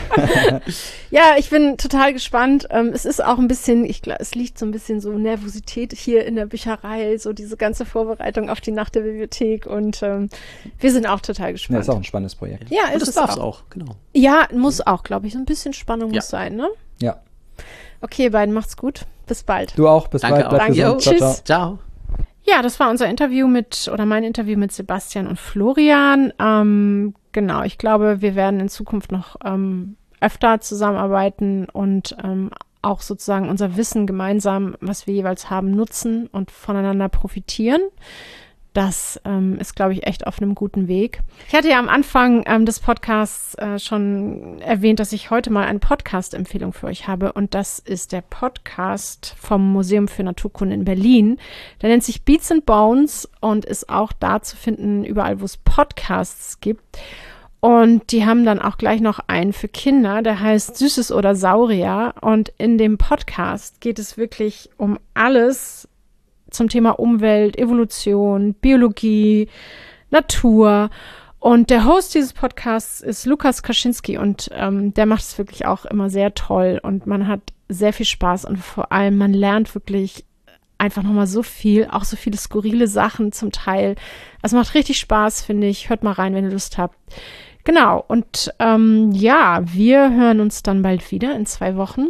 Ja, ich bin total gespannt. Es ist auch ein bisschen, es liegt so ein bisschen so Nervosität hier in der Bücherei, so diese ganze Vorbereitung auf die Nacht der Bibliothek und wir sind auch total gespannt. Ja, ist auch ein spannendes Projekt. Ja, ist das es darf es auch. genau. Ja, muss auch, glaube ich. So ein bisschen Spannung muss sein, ne? Ja. Okay, ihr beiden, macht's gut. Bis bald. Du auch. Bis Danke bald. Bleib auch. gesund. Ciao, ciao. Ciao. Ja, das war unser Interview mein Interview mit Sebastian und Florian. Genau, ich glaube, wir werden in Zukunft noch öfter zusammenarbeiten und auch sozusagen unser Wissen gemeinsam, was wir jeweils haben, nutzen und voneinander profitieren. Das ist, glaube ich, echt auf einem guten Weg. Ich hatte ja am Anfang des Podcasts schon erwähnt, dass ich heute mal eine Podcast-Empfehlung für euch habe. Und das ist der Podcast vom Museum für Naturkunde in Berlin. Der nennt sich Beats and Bones und ist auch da zu finden, überall, wo es Podcasts gibt. Und die haben dann auch gleich noch einen für Kinder, der heißt Süßes oder Saurier. Und in dem Podcast geht es wirklich um alles zum Thema Umwelt, Evolution, Biologie, Natur. Und der Host dieses Podcasts ist Lukas Kaczynski und der macht es wirklich auch immer sehr toll und man hat sehr viel Spaß und vor allem man lernt wirklich einfach nochmal so viel, auch so viele skurrile Sachen zum Teil. Also macht richtig Spaß, finde ich. Hört mal rein, wenn ihr Lust habt. Genau, und ja, wir hören uns dann bald wieder in 2 Wochen.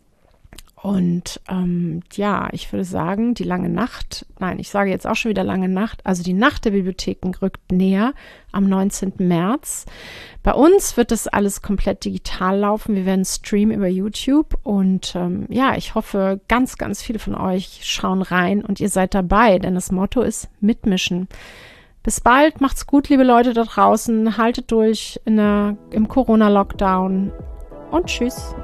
Und ja, ich würde sagen, die lange Nacht, nein, ich sage jetzt auch schon wieder lange Nacht, also die Nacht der Bibliotheken rückt näher am 19. März. Bei uns wird das alles komplett digital laufen. Wir werden streamen über YouTube und ja, ich hoffe, ganz, ganz viele von euch schauen rein und ihr seid dabei, denn das Motto ist mitmischen. Bis bald, macht's gut, liebe Leute da draußen, haltet durch im Corona-Lockdown und tschüss.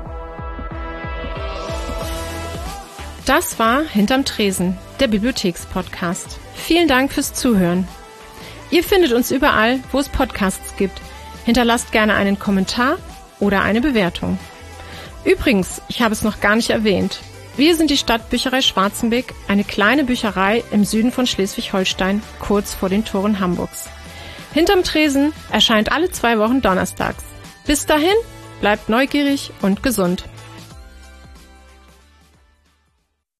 Das war Hinterm Tresen, der Bibliothekspodcast. Vielen Dank fürs Zuhören. Ihr findet uns überall, wo es Podcasts gibt. Hinterlasst gerne einen Kommentar oder eine Bewertung. Übrigens, ich habe es noch gar nicht erwähnt. Wir sind die Stadtbücherei Schwarzenbeek, eine kleine Bücherei im Süden von Schleswig-Holstein, kurz vor den Toren Hamburgs. Hinterm Tresen erscheint alle 2 Wochen donnerstags. Bis dahin, bleibt neugierig und gesund.